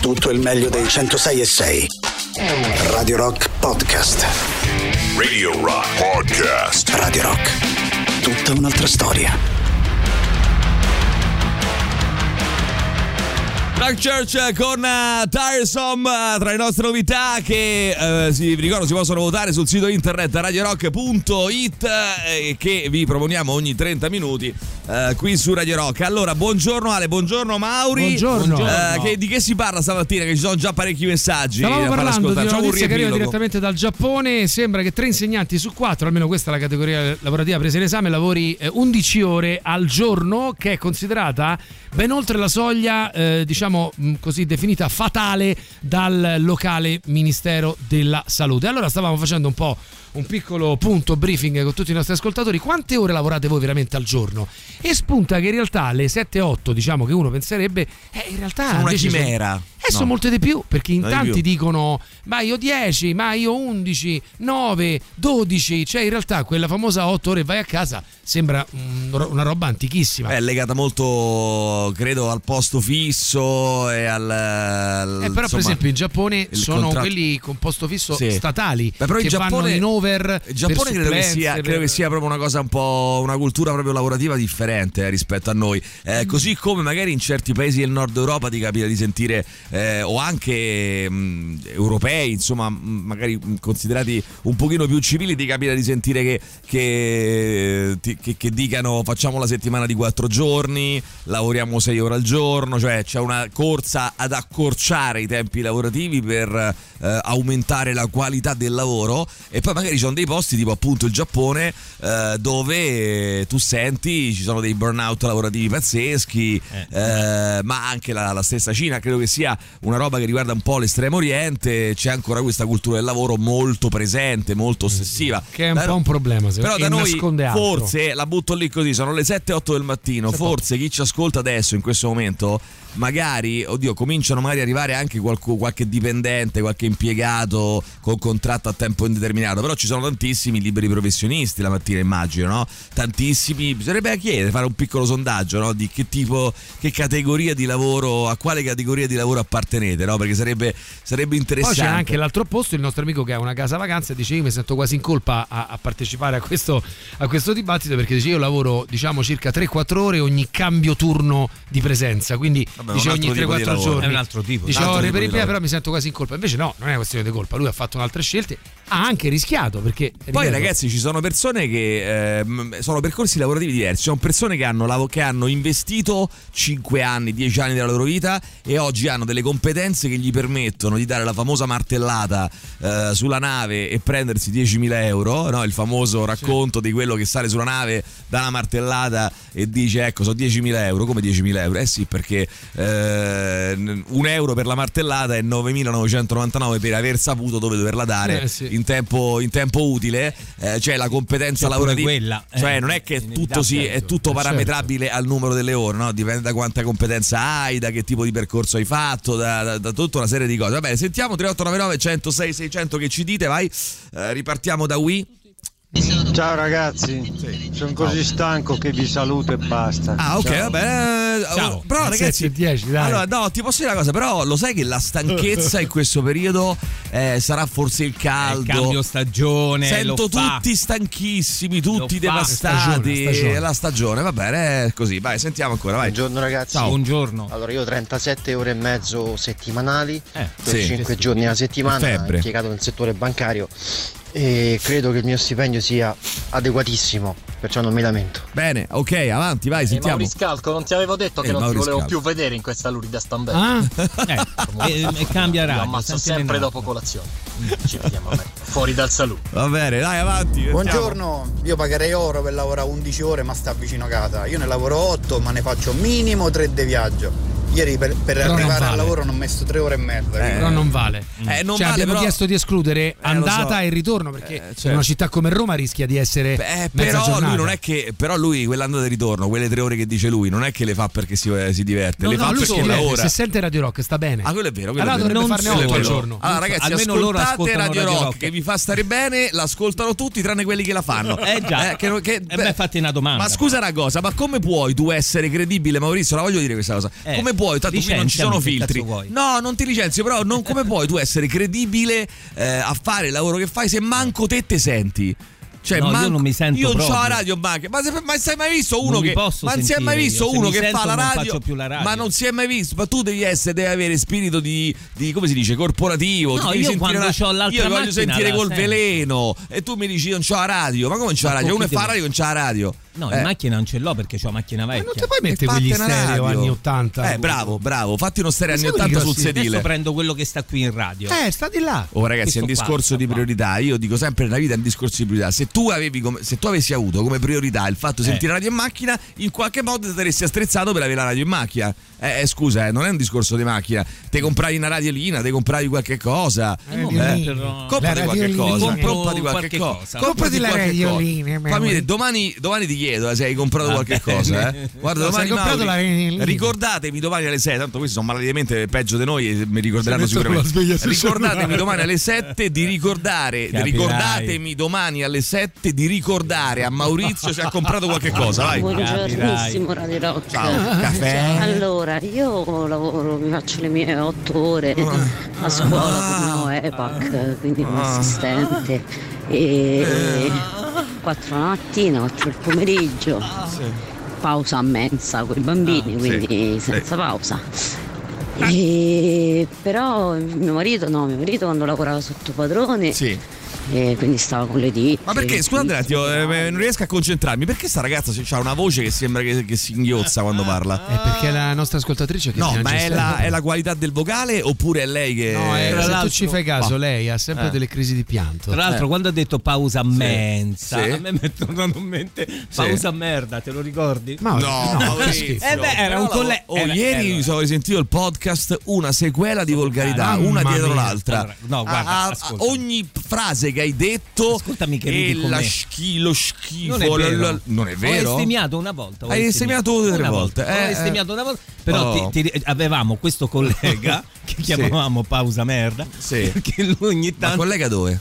Tutto il meglio dei 106.6. Radio Rock Podcast. Radio Rock Podcast. Radio Rock. Tutta un'altra storia. Frank Church con Tiresome, tra le nostre novità che vi ricordo si possono votare sul sito internet radiorock.it che vi proponiamo ogni 30 minuti qui su Radio Rock. Allora, buongiorno Ale, buongiorno Mauri. Buongiorno. Di che si parla stamattina? Che ci sono già parecchi messaggi. Stavamo parlando di una un notizia che arriva riepilogo direttamente dal Giappone. Sembra che 3 insegnanti su 4, almeno questa è la categoria lavorativa presa in esame, lavori 11 ore al giorno, che è considerata ben oltre la soglia diciamo così definita fatale dal locale Ministero della Salute. Allora stavamo facendo un piccolo punto briefing con tutti i nostri ascoltatori. Quante ore lavorate voi veramente al giorno? E spunta che in realtà le 7-8, diciamo, che uno penserebbe in realtà sono una chimera. Sono molte di più, perché in tanti più dicono ma io 10, ma io 11, 9, 12, cioè in realtà quella famosa 8 ore e vai a casa sembra una roba antichissima. È legata molto, credo, al posto fisso e al però insomma, per esempio in Giappone sono quelli con posto fisso statali. Però che vanno in over. Il Giappone credo che sia proprio una cosa un po', una cultura proprio lavorativa differente rispetto a noi, così come magari in certi paesi del nord Europa ti capita di sentire o anche europei, insomma, magari considerati un pochino più civili, ti capita di sentire che dicano facciamo la settimana di 4 giorni, lavoriamo 6 ore al giorno, cioè c'è una corsa ad accorciare i tempi lavorativi per aumentare la qualità del lavoro. E poi magari ci sono dei posti tipo appunto il Giappone dove tu senti ci sono dei burnout lavorativi pazzeschi, ma anche la stessa Cina credo che sia una roba che riguarda un po' l'estremo oriente. C'è ancora questa cultura del lavoro molto presente, molto ossessiva, che è un po' un problema, però da noi nasconde altro. Forse la butto lì così, sono le 7-8 del mattino, forse chi ci ascolta adesso in questo momento magari, cominciano magari ad arrivare anche qualche dipendente, qualche impiegato con contratto a tempo indeterminato, però ci sono tantissimi liberi professionisti la mattina, immagino, no? Tantissimi, bisognerebbe chiedere, fare un piccolo sondaggio, no? Di che tipo, che categoria di lavoro, a quale categoria di lavoro appartenete, no? Perché sarebbe interessante. Poi c'è anche l'altro opposto, il nostro amico che ha una casa vacanza e dice io mi sento quasi in colpa a partecipare a questo dibattito, perché dice io lavoro diciamo circa 3-4 ore ogni cambio turno di presenza, quindi dice ogni 3-4 giorni è un altro tipo. Dice ore per impegno, però mi sento quasi in colpa. Invece no, non è una questione di colpa, lui ha fatto altre scelte, ha anche rischiato, perché poi ragazzi ci sono persone che sono percorsi lavorativi diversi. Ci sono persone che hanno investito 5 anni, 10 anni della loro vita e oggi hanno delle competenze che gli permettono di dare la famosa martellata sulla nave e prendersi 10.000 euro, no? Il famoso racconto di quello che sale sulla nave, dà una martellata e dice ecco sono 10.000 euro. Come 10.000 euro? Sì, perché 1 euro per la martellata e 9.999 per aver saputo dove doverla dare in tempo utile. Cioè la competenza lavorativa quella, cioè non è che è tutto parametrabile al numero delle ore, no? Dipende da quanta competenza hai, da che tipo di percorso hai fatto, da tutta una serie di cose. Va bene, sentiamo 3899 106 600 che ci dite, vai. Ripartiamo da Wii. Ciao ragazzi, sono così stanco che vi saluto e basta. Ah, ok, ciao. Vabbè. Ciao. Però ragazzi, 10, dai. Allora, no, ti posso dire una cosa, però lo sai che la stanchezza in questo periodo sarà forse il caldo, il cambio stagione. Sento tutti stanchissimi, tutti devastati. La stagione, va bene, così. Vai, sentiamo ancora, vai. Buongiorno ragazzi. Ciao. Buongiorno. Allora, io ho 37 ore e mezzo settimanali, per sì. 5 giorni alla settimana, impiegato nel settore bancario. E credo che il mio stipendio sia adeguatissimo, perciò non mi lamento. Bene, ok, avanti, vai, sentiamo. Mauriscalco, non ti avevo detto che non ti volevo più vedere in questa lurida stambella. E cambia radio. Lo ammazzo sempre dopo colazione. Ci vediamo a me. Fuori dal saluto. Va bene, dai, avanti. Buongiorno, io pagherei oro per lavorare 11 ore, ma sta vicino a casa. Io ne lavoro 8, ma ne faccio minimo 3 di viaggio. Ieri per arrivare al lavoro non ho messo 3 ore e mezza. Però non vale. Non cioè, vale, abbiamo chiesto di escludere andata e ritorno, perché in una città come Roma rischia di essere mezza giornata. Lui non è che, però lui quell'andata e ritorno, quelle 3 ore che dice lui, non è che le fa perché si diverte, le fa perché lavora. Se sente Radio Rock sta bene. Ah, quello è vero. Allora dovrebbe farne 8 al giorno. Allora ragazzi, almeno loro ascoltate Radio Rock che vi fa stare bene, l'ascoltano tutti tranne quelli che la fanno. Già. Fatti una domanda. Ma scusa una cosa, ma come puoi tu essere credibile, Maurizio? La voglio dire questa cosa. Come puoi puoi, tanto qui non ci sono filtri. No, non ti licenzio, però come puoi tu essere credibile a fare il lavoro che fai se manco te senti? Cioè, no, io non mi sento io proprio. non c'ho la radio, ma sei mai visto uno che ma si è mai visto uno che sento, fa la radio, ma non si è mai visto, ma tu devi avere spirito di come si dice, corporativo. No, io quando c'ho l'altra io voglio sentire col sento. veleno e tu mi dici non c'ho la radio, ma come non c'ho la radio? Uno fa la radio non c'ha la radio. No, in macchina non ce l'ho perché c'ho macchina vecchia. Ma non ti puoi mettere quegli stereo anni 80? Bravo, fatti uno stereo anni 80 sul sedile. Adesso prendo quello che sta qui in radio. Sta di là. Oh ragazzi, è un discorso di priorità. Io dico sempre nella vita è un discorso di priorità. Se tu avessi avuto come priorità il fatto di sentire la radio in macchina, in qualche modo ti saresti attrezzato per avere la radio in macchina. Scusa, non è un discorso di macchina. Te compravi una radiolina, te compravi qualche cosa. Comprati qualche cosa. Comprati qualche cosa. Comprati la radiolina. Fammi vedere, domani ti chiedo se hai comprato qualche cosa. Guarda, domani ricordatemi domani alle 6. Tanto questi sono maledettamente peggio di noi e mi ricorderanno sicuramente. Ricordatemi domani alle 7 di ricordare. Ricordatemi domani alle 7 di ricordare a Maurizio se ha comprato qualche cosa. Vai. Buongiornissimo Radio Rock. Ciao, caffè. Allora, io lavoro, mi faccio le mie 8 ore a scuola come EPAC, quindi come assistente, e 4 la mattina, 4 il pomeriggio, pausa a mensa con i bambini, quindi senza pausa. Però mio marito quando lavorava sotto padrone e quindi stava con le dita. Ma perché, scusate un attimo, non riesco a concentrarmi. Perché sta ragazza ha una voce che sembra che si inghiozza quando parla? È perché è la nostra ascoltatrice che ma è la qualità del vocale oppure è lei che... No, se tu ci fai caso, lei ha sempre delle crisi di pianto. Tra l'altro quando ha detto pausa mensa, a me mi è tornato in mente pausa merda, te lo ricordi? No, era un collega. Ieri mi sono risentito il podcast, una sequela di volgarità, una dietro l'altra. Allora, no, guarda, ogni frase che hai detto, ascoltami che e lo schifo, non è vero. Ho bestemmiato una volta. Hai bestemmiato 2 o 3 volte. Ho bestemmiato una volta. Però avevamo questo collega che chiamavamo pausa merda. Perché lui ogni tanto. Ma collega dove?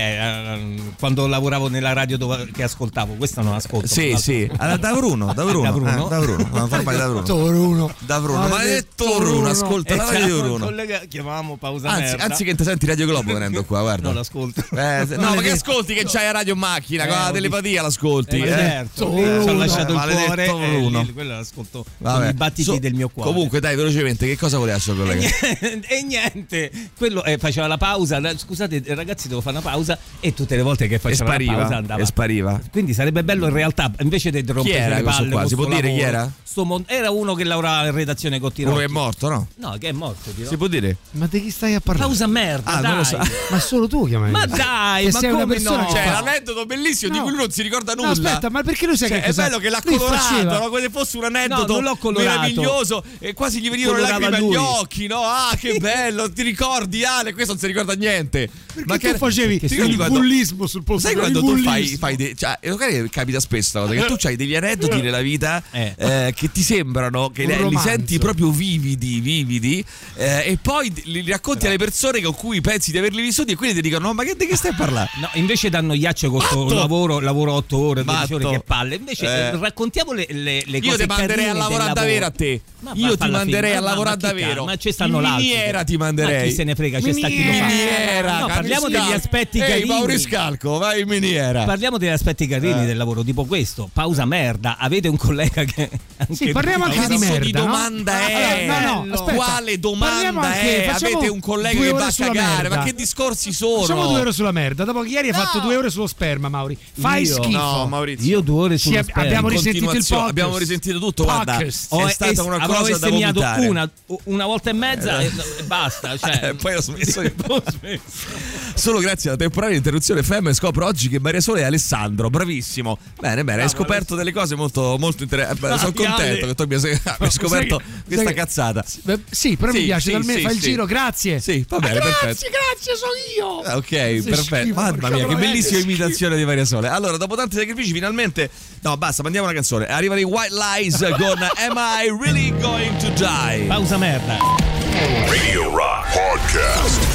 Quando lavoravo nella radio che ascoltavo, questa non ascolto. Da Bruno. Non fa mai da Bruno. Maledetto Bruno, ascolta la radio di Bruno. Un collega chiamavamo pausa merda. Anzi che ti senti Radio Globo venendo qua, guarda. Non l'ascolto. No, ma che ascolti che c'hai la radio in macchina, con la telepatia l'ascolti. Certo. Ci ho lasciato il cuore e quello l'ascolto con i battiti del mio cuore. Comunque dai, velocemente, che cosa voleva il suo collega? E niente, quello faceva la pausa. Scusate ragazzi, devo fare una pausa. E tutte le volte che faceva la pausa andava. E spariva. Quindi sarebbe bello in realtà, invece di rompere le palle qua, si può dire chi era? Era uno che lavorava in redazione con Tirocchi. Uno che è morto, no? No, che è morto Tirocchi. Si può dire? Ma di chi stai a parlare? Pausa merda, dai. Non lo so. Ma solo tu chiamavi. Ma dai, ma sei come una persona no? Cioè, l'aneddoto bellissimo di cui lui non si ricorda nulla. No, aspetta, ma perché lui sa che è bello che l'ha colorato, no? Come se fosse un aneddoto meraviglioso e quasi gli venivano le lacrime agli occhi, no? Ah, che bello, ti ricordi Ale? Questo non si ricorda niente. Ma che facevi il bullismo sul posto? Sai quando tu fai cioè, magari capita spesso cosa, che tu hai degli aneddoti nella vita che ti sembrano che li senti proprio vividi e poi li racconti alle persone con cui pensi di averli vissuti e quindi ti dicono: no, ma di che stai a parlare? No, invece danno ghiaccio con questo lavoro 8 ore, 12 ore, che palle. Invece raccontiamo le cose. Io ti manderei a lavorare davvero a te. Io ti manderei a lavorare davvero. Ma ci stanno là. Miniera ti manderei. Ma chi se ne frega, c'è sta chi lo fa. Miniera. No, parliamo degli aspetti carini. Mauriscalco, vai in miniera. Parliamo degli aspetti carini del lavoro, tipo questo. Pausa merda. Avete un collega che sì, parliamo anche di merda. Di domanda è? No, aspetta. Quale domanda è? Avete un collega che va a cagare? Ma che discorsi sono? Facciamo 2 ore sulla merda. Dopo che ieri hai fatto 2 ore sullo sperma, Mauri. Fai schifo. No, Maurizio. Io 2 ore sullo sperma. Abbiamo risentito il podcast. Abbiamo risentito tutto. Guarda, è stata una cosa da vomitare. Una volta e mezza e basta. Cioè, poi ho smesso. Solo grazie alla temporanea interruzione FM scopro oggi che Maria Sole è Alessandro. Bravissimo. Bene, hai scoperto delle cose molto interessanti. Sono contento che tu abbia scoperto questa cazzata. Sì, però mi piace. Almeno fai il giro, grazie. Sì, va bene, perfetto. Grazie, sono io. Ok, perfetto. Mamma mia, che bellissima imitazione di Maria Sole. Allora, dopo tanti sacrifici, finalmente. No, basta, mandiamo una canzone. Arrivano i White Lies con Am I Really Going to Die? Pausa merda. Radio Rock Podcast.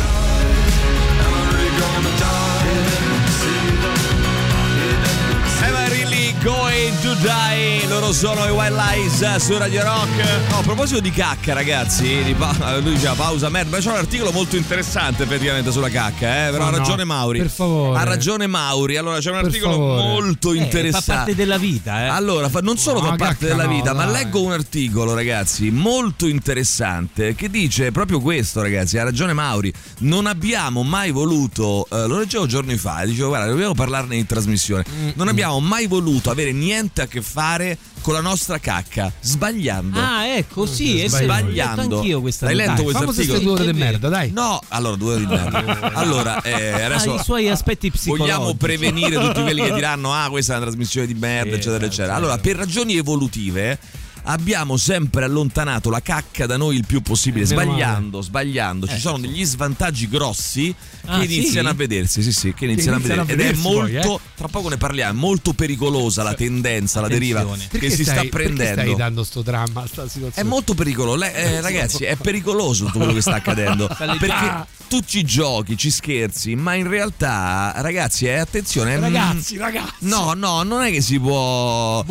Am I Really Going to Die? Loro loro sono i White Lies su Radio Rock. No, a proposito di cacca, ragazzi, lui diceva pausa merda, c'è un articolo molto interessante effettivamente sulla cacca, però ha ragione Mauri. Per favore. Ha ragione Mauri. Allora c'è un articolo molto interessante. Fa parte della vita, Allora, non solo fa parte della vita, ma leggo un articolo, ragazzi, molto interessante che dice proprio questo, ragazzi. Ha ragione Mauri. Non abbiamo mai voluto, lo leggevo giorni fa, dicevo guarda, dobbiamo parlarne in trasmissione. Non abbiamo mai voluto avere niente a che fare con la nostra cacca, sbagliando. Ecco, sì, sbagliando. Anch'io questa. Hai letto questo articolo? 2 ore di merda, dai. No, allora 2 ore di merda. Allora, adesso i suoi aspetti psicologici. vogliamo prevenire tutti quelli che diranno questa è una trasmissione di merda, eccetera, eccetera. Allora, per ragioni evolutive abbiamo sempre allontanato la cacca da noi il più possibile, sbagliando. Ci sono degli svantaggi grossi che iniziano a vedersi, che iniziano a vedere. Ed è molto, tra poco ne parliamo, è molto pericolosa la tendenza, la deriva che si sta prendendo. Perché stai dando sto dramma a sta situazione? È molto pericoloso, ragazzi, è pericoloso tutto quello che sta accadendo. Perché tu ci giochi, ci scherzi, ma in realtà, ragazzi, attenzione. Ragazzi. No, non è che si può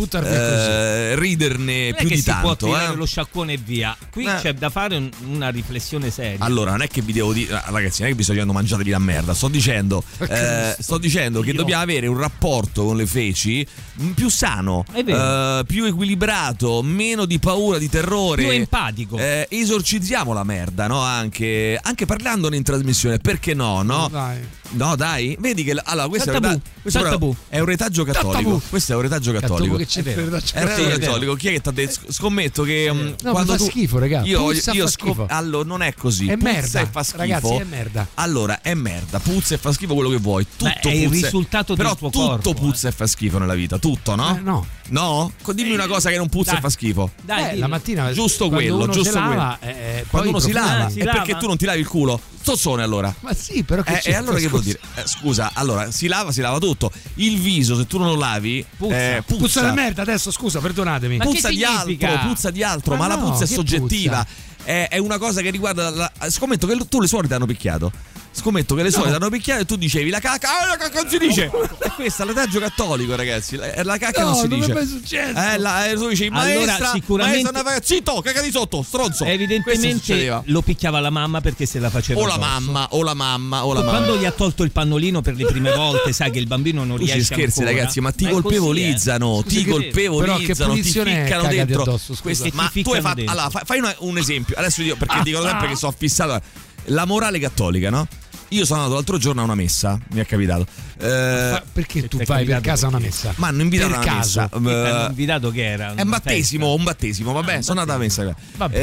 riderne più di tanto. Si può tirare lo sciacquone e via. Qui c'è da fare una riflessione seria. Allora, non è che vi devo dire, ragazzi, non è che vi sto dicendo mangiatevi la merda. Sto dicendo che dobbiamo avere un rapporto con le feci più sano, più equilibrato, meno di paura, di terrore, più empatico. Esorcizziamo la merda, no? Anche parlandone in trasmissione, perché no? No, dai, vedi che allora questo è un retaggio cattolico. Questo è un retaggio cattolico. Che c'è cattolico. Chi è che ti ha detto? Scommetto che quando fa schifo, ragazzi. Io schifo. Allora non è così. È puzza merda. E fa schifo. Ragazzi, è merda. Allora è merda, puzza e fa schifo quello che vuoi. Tutto è il risultato del tuo corpo. Tutto puzza e fa schifo nella vita, tutto, no? No? Dimmi una cosa che non puzza e fa schifo. Dai, la mattina giusto quello, giusto quello. Quando uno si lava, è perché tu non ti lavi il culo. Zozzone allora. Ma sì, però che c'è? E allora che vuol dire? Scusa, allora si lava tutto. Il viso, se tu non lo lavi, puzza di merda adesso, scusa, perdonatemi. Ma puzza di altro, ma la puzza è soggettiva. È una cosa che riguarda scommetto che tu le suore ti hanno picchiato. Scommetto che le suore ti hanno picchiato e tu dicevi la cacca non si dice. E questo è l'etaggio cattolico, ragazzi. La cacca non si dice. Non è mai successo. Tu dici allora, sicuramente zitto, caca di sotto, stronzo. Evidentemente lo picchiava la mamma perché se la faceva o la mamma. Quando gli ha tolto il pannolino per le prime volte, sai che il bambino non riesce ancora. Scherzi, ragazzi, ma ti colpevolizzano, però che ti ficcano dentro addosso, ma tu hai fatto, allora fai un esempio. Adesso io perché dico sempre che sono fissato. La morale cattolica, no? Io sono andato l'altro giorno a una messa, mi è capitato. Perché tu vai per casa a una messa? Ma hanno invitato a una messa. Hanno invitato che era? È un battesimo, vabbè, sono andato a messa.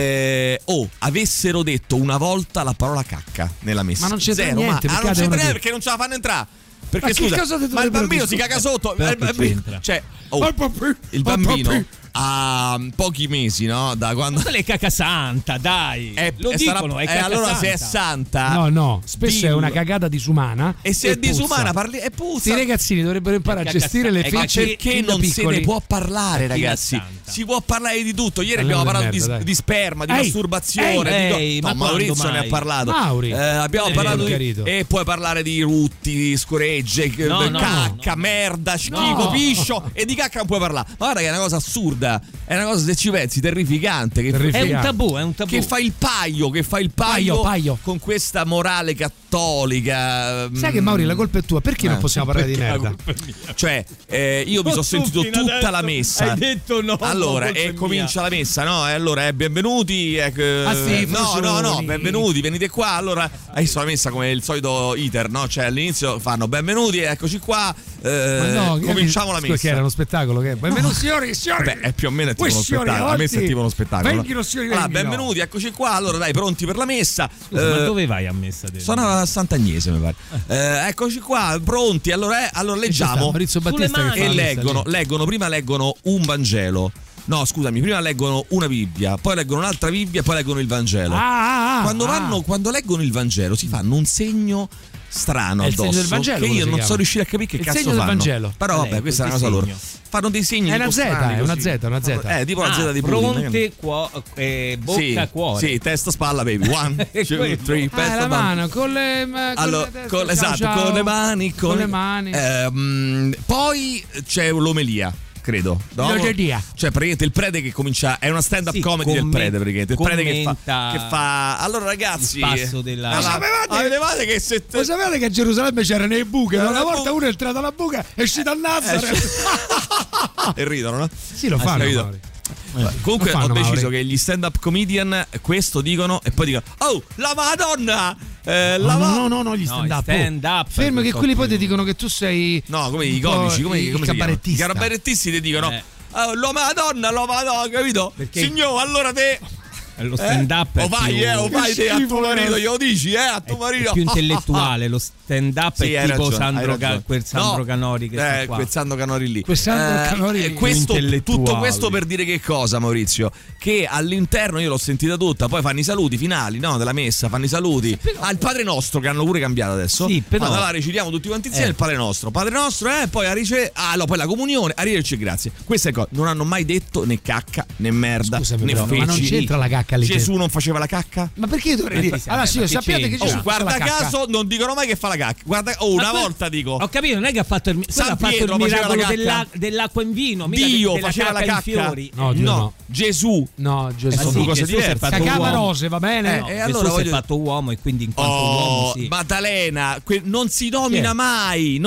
Avessero detto una volta la parola cacca nella messa. Ma non c'è niente, non c'è niente perché non ce la fanno entrare. Perché scusa, ma il bambino si caga sotto. Cioè, il bambino ha pochi mesi, no? Da quando è caca santa, dai. Lo dicono, è caca allora santa. Se è santa. No, spesso è una cagata disumana. E se è disumana parli e puzza. I ragazzini dovrebbero imparare a gestire le feci. Perché non se ne può parlare, ragazzi? Si può parlare di tutto. Ieri abbiamo parlato di sperma, di masturbazione. No, Maurizio ne ha parlato. Abbiamo parlato e puoi parlare di rutti, scoregge, cacca, merda, schifo, piscio. E di cacca non puoi parlare. Ma guarda che è una cosa assurda. È una cosa, se ci pensi, terrificante. È un tabù. Che fa il paio con questa morale cattolica. Sai che Mauri, la colpa è tua. Perché non possiamo parlare di merda? Cioè, io mi sono sentito tutta la messa. Hai detto no. Allora, e comincia la messa, no? E allora, benvenuti. No, benvenuti, venite qua. Allora, adesso la messa come il solito iter, no? Cioè, all'inizio fanno benvenuti, eccoci qua. Cominciamo la messa. Perché era uno spettacolo? Benvenuti, signori. Beh, è più o meno tipo uno spettacolo. A me sentivo uno spettacolo. Benvenuti, eccoci qua. Allora, dai, pronti per la messa. Scusa, ma dove vai a messa? Sono a Sant'Agnese, mi pare. Eccoci qua, pronti. Allora leggiamo. Maurizio Battista e leggono. Prima leggono un Vangelo. No, scusami, prima leggono una Bibbia, poi leggono un'altra Bibbia, poi leggono il Vangelo. Quando leggono il Vangelo si fanno un segno strano addosso che io non so riuscire a capire che cazzo fanno. Il segno del Vangelo. Però vabbè, questa è una cosa loro. Fanno dei segni. È una Z, è una Z. Tipo la Z di fronte, bocca, cuore. Sì, testa, spalla, baby. 1, 2, 3, testa, la mano con le con le mani. Poi c'è l'omelia. credo. No? Cioè praticamente il prete che comincia, è una stand up comedy del prete, praticamente il prete che fa allora ragazzi, il passo della sapevate che Lo sapevate che a Gerusalemme c'erano i buche? Una volta uno è entrato alla buca e è uscito a Nazareth e ridono, no? Sì, lo fanno. Comunque ho deciso che gli stand up comedian questo dicono e poi dicono oh la Madonna no gli stand up fermo che quelli poi ti dicono che tu sei come i comici, come i cabarettisti. I cabarettisti ti dicono oh la Madonna, capito? Perché... Signor, allora te lo stand up o vai te a tuo marito, glielo dici a tuo marito, è più intellettuale. Lo stand up è tipo quel Sandro Canori che quel Sandro Canori lì, questo, tutto questo per dire che cosa, Maurizio? Che all'interno io l'ho sentita tutta, poi fanno i saluti finali, no, della messa, fanno i saluti il Padre Nostro che hanno pure cambiato adesso. Sì, però allora recitiamo tutti quanti insieme il Padre Nostro poi poi la comunione, arrivederci e grazie. Queste cose non hanno mai detto né cacca né merda. Scusami, né feci. Ma non c'entra la cacca lì. Gesù non faceva la cacca? Ma perché dovrei dire? Allora sappiate che Gesù guarda caso non dicono mai che fa la cacca. Guarda, una volta dico. Ho capito, non è che ha fatto il miracolo dell'acqua in vino, Dio faceva la cacca. No, Gesù. No, Gesù sono due cose diverse. Cacava rose, va bene? E allora si è fatto uomo e quindi in quanto uomo sì. Maddalena, non si nomina mai,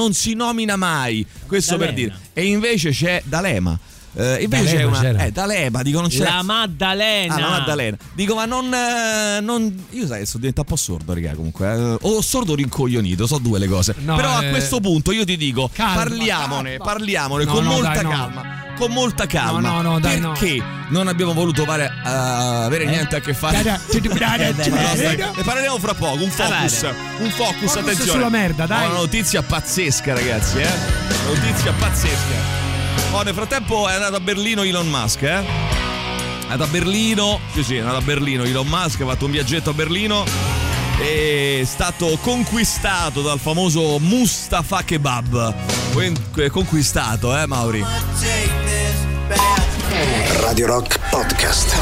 questo per dire. E invece c'è D'Alema. Invece c'è una D'Alema, dico non c'è la Maddalena. La Maddalena. Dico ma non io sai, sono diventato un po' sordo, raga, comunque. O sordo o rincoglionito, so due le cose. Però a questo punto io ti dico, parliamone con molta calma. Con molta calma. Perché non abbiamo voluto avere niente a che fare. Ne parleremo fra poco. Un focus, attenzione. Sulla merda, dai. Una notizia pazzesca, ragazzi, notizia pazzesca. Nel frattempo è andato a Berlino Elon Musk, È andato a Berlino, sì, è andato a Berlino Elon Musk, ha fatto un viaggetto a Berlino e è stato conquistato dal famoso Mustafa Kebab. Conquistato, Mauri? Radio Rock Podcast.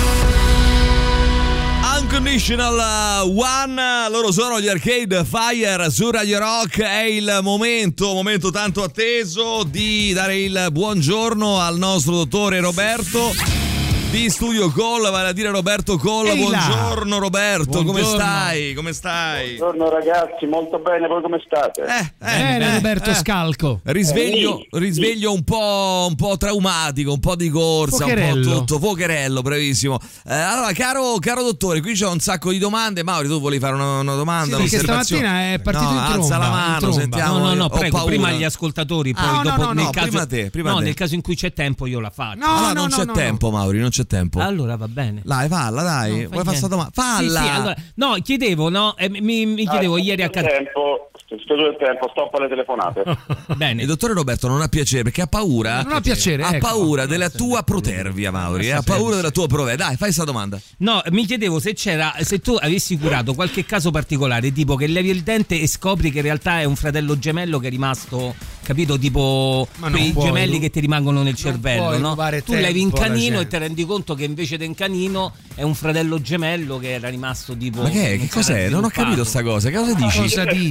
Unconditional One, loro sono gli Arcade Fire su Radio Rock. È il momento tanto atteso di dare il buongiorno al nostro dottore Roberto di Studio Call, vale a dire Roberto Colla. Buongiorno Roberto, buongiorno. Come stai? Buongiorno ragazzi, molto bene, voi come state? Roberto Scalco. Risveglio un po' traumatico, un po' di corsa, Focherello. Un po' tutto, Focherello, brevissimo. Allora, caro dottore, qui c'è un sacco di domande. Mauri, tu volevi fare una domanda? Sì, perché stamattina è partito in tromba. Alza la mano, sentiamo. No, prego, prima gli ascoltatori, poi dopo nel caso prima te. Nel caso in cui c'è tempo io la faccio. Non c'è tempo, Mauri, non c'è tempo. Allora va bene. Dai, falla, dai. No, vuoi fare sta domanda? Falla. Sì, allora, no, chiedevo, mi chiedevo ieri a casa. Scusa il tempo, stoppa le telefonate. Bene. Il dottore Roberto non ha piacere perché ha paura. Non ha piacere. Ha paura della tua protervia, Mauri. Ha paura della tua protervia. Dai, fai sta domanda. No, mi chiedevo se tu avessi curato qualche caso particolare, tipo che levi il dente e scopri che in realtà è un fratello gemello che è rimasto, capito, tipo quei gemelli che ti rimangono nel cervello, no? Tu levi in canino e ti rendi conto che invece del canino è un fratello gemello che era rimasto tipo. Ma che cos'è? Non ho capito sta cosa. Che cosa dici? Cosa dici?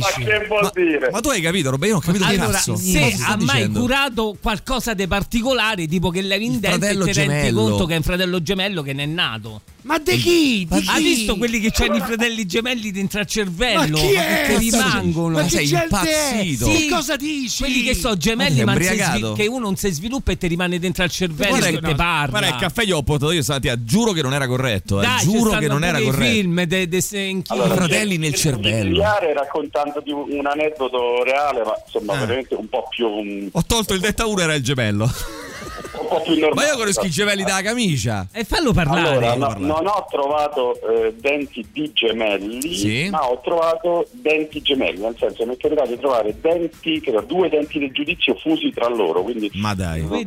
Ma tu hai capito, Roberto? Io non ho capito che cazzo. Se ha mai curato qualcosa di particolare, tipo che levi in dente e ti rendi conto che è un fratello gemello che ne è nato. Ma di chi? Hai visto quelli che c'hanno i fratelli gemelli dentro al cervello? Ma chi è? Che rimangono? Ma sei impazzito? Sì, cosa dici? Quelli che sono gemelli, ma che uno non si sviluppa e ti rimane dentro al cervello e te parla. Guarda, il caffè gli ho portato io stamattina, giuro che non era corretto. Dai, giuro che non era corretto. Film fratelli nel cervello. Raccontandoti un aneddoto reale, ma insomma veramente un po' più. Ho tolto il detta 1, era il gemello. Un po' più normale. Ma io conosco i gemelli dalla camicia. E fallo parlare. Allora, non ho trovato denti di gemelli, sì, ma ho trovato denti gemelli, nel senso mi è capitato di trovare due denti del giudizio fusi tra loro, quindi ma dai, con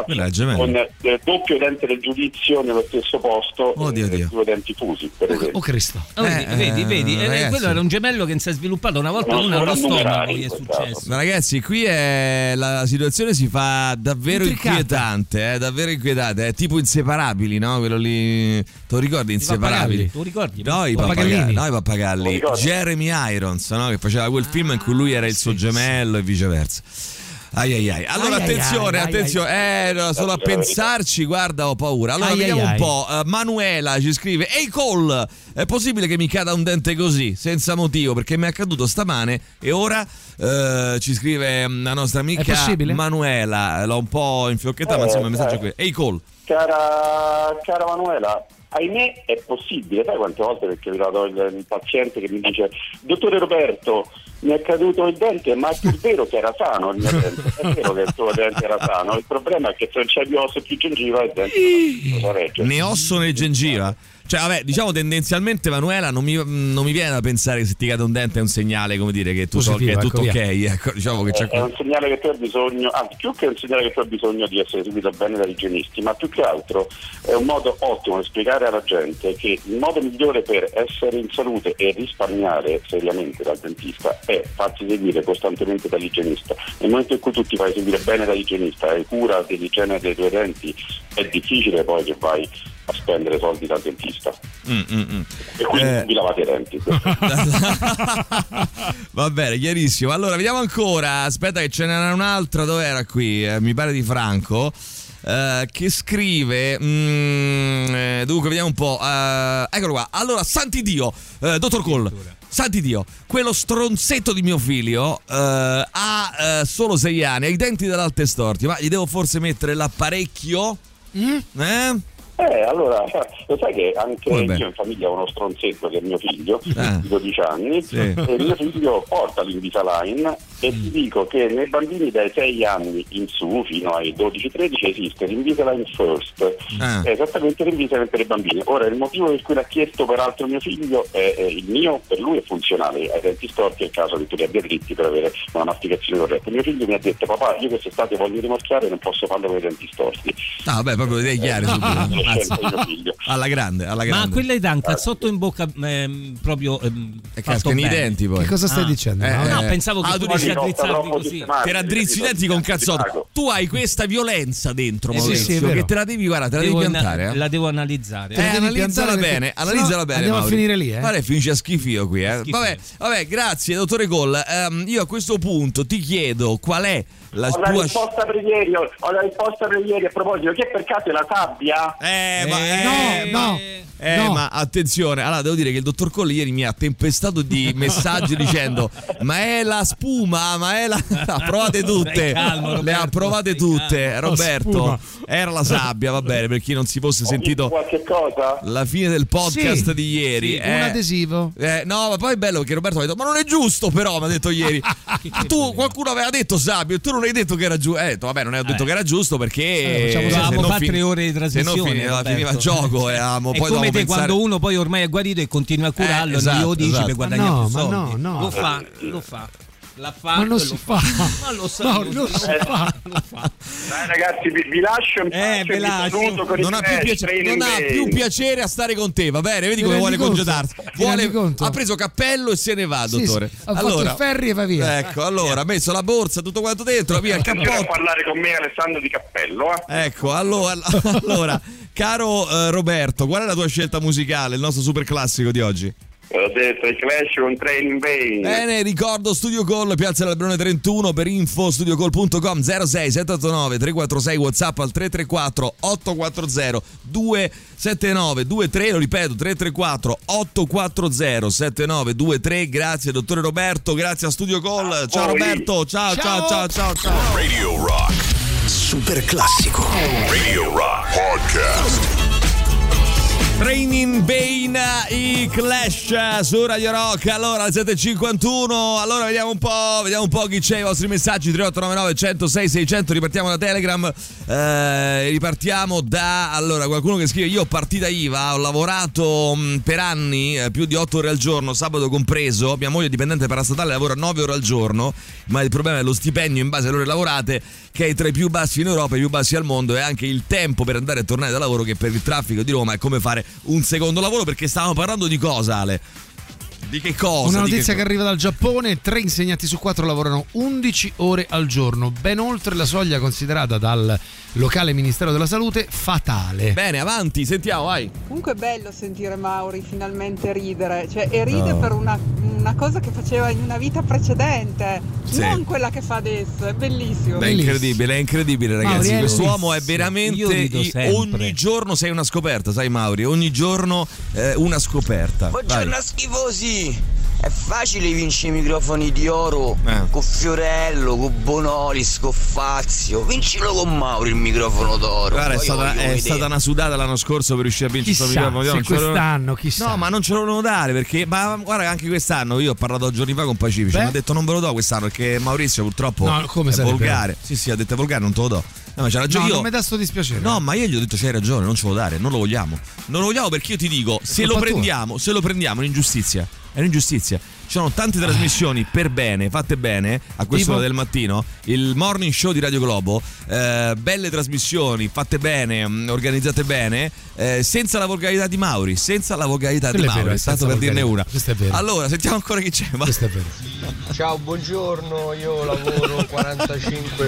doppio dente del giudizio nello stesso posto. Due denti fusi, per esempio. Cristo. Vedi, quello era un gemello che non si è sviluppato una volta, uno allo stomaco gli è successo. Ma ragazzi, qui la situazione si fa davvero inquietante, davvero inquietante, è tipo Inseparabili, no? Quello lì, te lo ricordi Inseparabili? Tu ricordi? No, i pappagalli. Jeremy Irons, no? Che faceva quel film in cui lui era il suo gemello e viceversa. Allora attenzione, solo a pensarci, guarda, ho paura. Allora vediamo un po'. Manuela ci scrive: ehi Cole, è possibile che mi cada un dente così senza motivo, perché mi è accaduto stamane e ora ci scrive la nostra amica Manuela. L'ho un po' infiocchettata, ma insomma il messaggio è qui. Ehi Cole, cara Manuela, ahimè è possibile. Sai quante volte mi è capitato il paziente che mi dice: dottore Roberto, mi è caduto il dente, ma è più vero che era sano il mio dente. È vero che il tuo dente era sano, il problema è che se non c'è più osso e più gengiva il dente non regge. Né osso né gengiva? Cioè, vabbè, diciamo tendenzialmente, Manuela, non mi viene da pensare che se ti cade un dente è un segnale, come dire, che tu che è tutto ok. Ecco, diciamo che c'è è un segnale che tu hai bisogno, anzi, più che un segnale che tu hai bisogno di essere seguito bene dagli igienisti, ma più che altro è un modo ottimo di spiegare alla gente che il modo migliore per essere in salute e risparmiare seriamente dal dentista è farsi seguire costantemente dall'igienista. Nel momento in cui tu ti fai seguire bene dall'igienista e hai cura dell'igiene dei tuoi denti, è difficile poi che vai a spendere soldi dal dentista. E quindi vi lavate i denti. Va bene, chiarissimo. Allora vediamo ancora, aspetta che ce n'era un'altra, dove era qui? Mi pare di Franco, che scrive dunque vediamo un po', eccolo qua. Allora, santi Dio, dottor Cole, santi Dio, quello stronzetto di mio figlio ha solo 6 anni, ha i denti dall'alto storti, ma gli devo forse mettere l'apparecchio? Allora, lo sai che anche io in famiglia ho uno stronzetto che è mio figlio di 12 anni e mio figlio porta l'Invisalign e ti dico che nei bambini dai 6 anni in su fino ai 12-13 esiste l'Invisalign First, è esattamente l'Invisalign per i bambini. Ora, il motivo per cui l'ha chiesto peraltro mio figlio è il mio, per lui è funzionale, ai denti storti è il caso che tu li abbia dritti per avere una masticazione corretta. Mio figlio mi ha detto: papà, io quest'estate voglio rimorchiare, non posso farlo con i denti storti. No, vabbè, proprio idee chiare subito. Alla grande. Ma quella età un cazzotto in bocca proprio cascano i denti poi. Che cosa stai dicendo? No, pensavo che tu riesci a drizzarli così. Te raddrizzi i denti con cazzotto. Tu hai questa violenza dentro, Maurizio, che te la devi piantare. La devo analizzare. Analizzala bene, andiamo a finire lì. Guarda, finisce a schifio qui. Vabbè, grazie, dottore Cole. Io a questo punto ti chiedo qual è la tua risposta per ieri. Ho la risposta per ieri a proposito, che per caso è la sabbia? Ma attenzione, allora devo dire che il dottor Cole ieri mi ha tempestato di messaggi dicendo: ma è la spuma, ma è la... ha provate tutte, le ha provate tutte, Roberto, era la sabbia, va bene, per chi non si fosse sentito qualche cosa? La fine del podcast di ieri, un adesivo. No, ma poi è bello che Roberto ha detto: ma non è giusto, però mi ha detto ieri qualcuno aveva detto sabbia, tu non hai detto che era giusto. Vabbè, non hai detto che era giusto perché dovevamo fare 3 ore di trasmissione, se no finiva il gioco e poi come te quando uno poi ormai è guarito e continua a curarlo, non glielo dici per guadagnare più soldi. No. Lo fa. L'ha fatto, ma non si fa. Ma lo sa, non si fa. Dai ragazzi, vi lascio in pace. Non ha più piacere a stare con te, va bene? Vedi come vuole congedarsi. Ha preso cappello e se ne va, dottore. Ha fatto i ferri e va via. Ecco, allora ha messo la borsa, tutto quanto dentro, via il cappotto. A parlare con me Alessandro Di Cappello. Ecco, allora caro Roberto, qual è la tua scelta musicale, il nostro super classico di oggi? Ho detto i Clash con Train in Vain. Bene, ricordo Studio Call, Piazza Alberone 31, per info studiocall.com 06 789 346, WhatsApp al 334 840 27923, lo ripeto 334 840 7923. Grazie dottore Roberto, grazie a Studio Call. Ciao Roberto, ciao. Radio Rock super classico. Radio Rock Podcast. Training Bane, i Clash su Radio Rock. Allora, alle 7.51. Allora, vediamo un po' chi c'è. I vostri messaggi 3899 106 600. Ripartiamo da Telegram. Ripartiamo da qualcuno che scrive: io ho partita IVA, ho lavorato per anni, più di 8 ore al giorno, sabato compreso. Mia moglie è dipendente parastatale, lavora 9 ore al giorno, ma il problema è lo stipendio in base alle ore lavorate, che è tra i più bassi in Europa e i più bassi al mondo, e anche il tempo per andare e tornare da lavoro, che per il traffico di Roma è come fare un secondo lavoro. Perché stavamo parlando di cosa, Ale? Di che cosa? Una notizia che arriva dal Giappone: 3 insegnanti su 4 lavorano 11 ore al giorno, ben oltre la soglia considerata dal locale Ministero della Salute fatale. Bene, avanti, sentiamo, vai. Comunque è bello sentire Mauri finalmente ridere, e ride per una una cosa che faceva in una vita precedente, non quella che fa adesso, è bellissimo. È incredibile ragazzi. Mauri, quest'uomo è veramente ogni giorno sei una scoperta, sai Mauri, ogni giorno una scoperta. Buongiorno schifosi. È facile vincere i microfoni di oro con Fiorello, con Bonolis, con Fazio. Vincilo con Mauri il microfono d'oro. Guarda, è stata una sudata l'anno scorso per riuscire a vincere questo microfono d'oro. Quest'anno, chissà. No, ma non ce lo volevo dare perché, ma guarda, anche quest'anno io ho parlato giorni fa con Pacifici. Mi ha detto non ve lo do quest'anno perché Maurizio purtroppo è volgare. Sì, ha detto è volgare, non te lo do. No, ma c'ha ragione. Non mi dà sto dispiacere. No, ma io gli ho detto c'hai ragione, non ce lo dare, non lo vogliamo. Non lo vogliamo perché io ti dico, se lo prendiamo è un'ingiustizia. È un'ingiustizia. Ci sono tante trasmissioni per bene, fatte bene, a quest'ora del mattino, il morning show di Radio Globo, belle trasmissioni, fatte bene, organizzate bene, senza la volgarità di Mauri, è stato per dirne una. Allora, sentiamo ancora chi c'è. Questo è vero. Ciao, buongiorno, io lavoro 45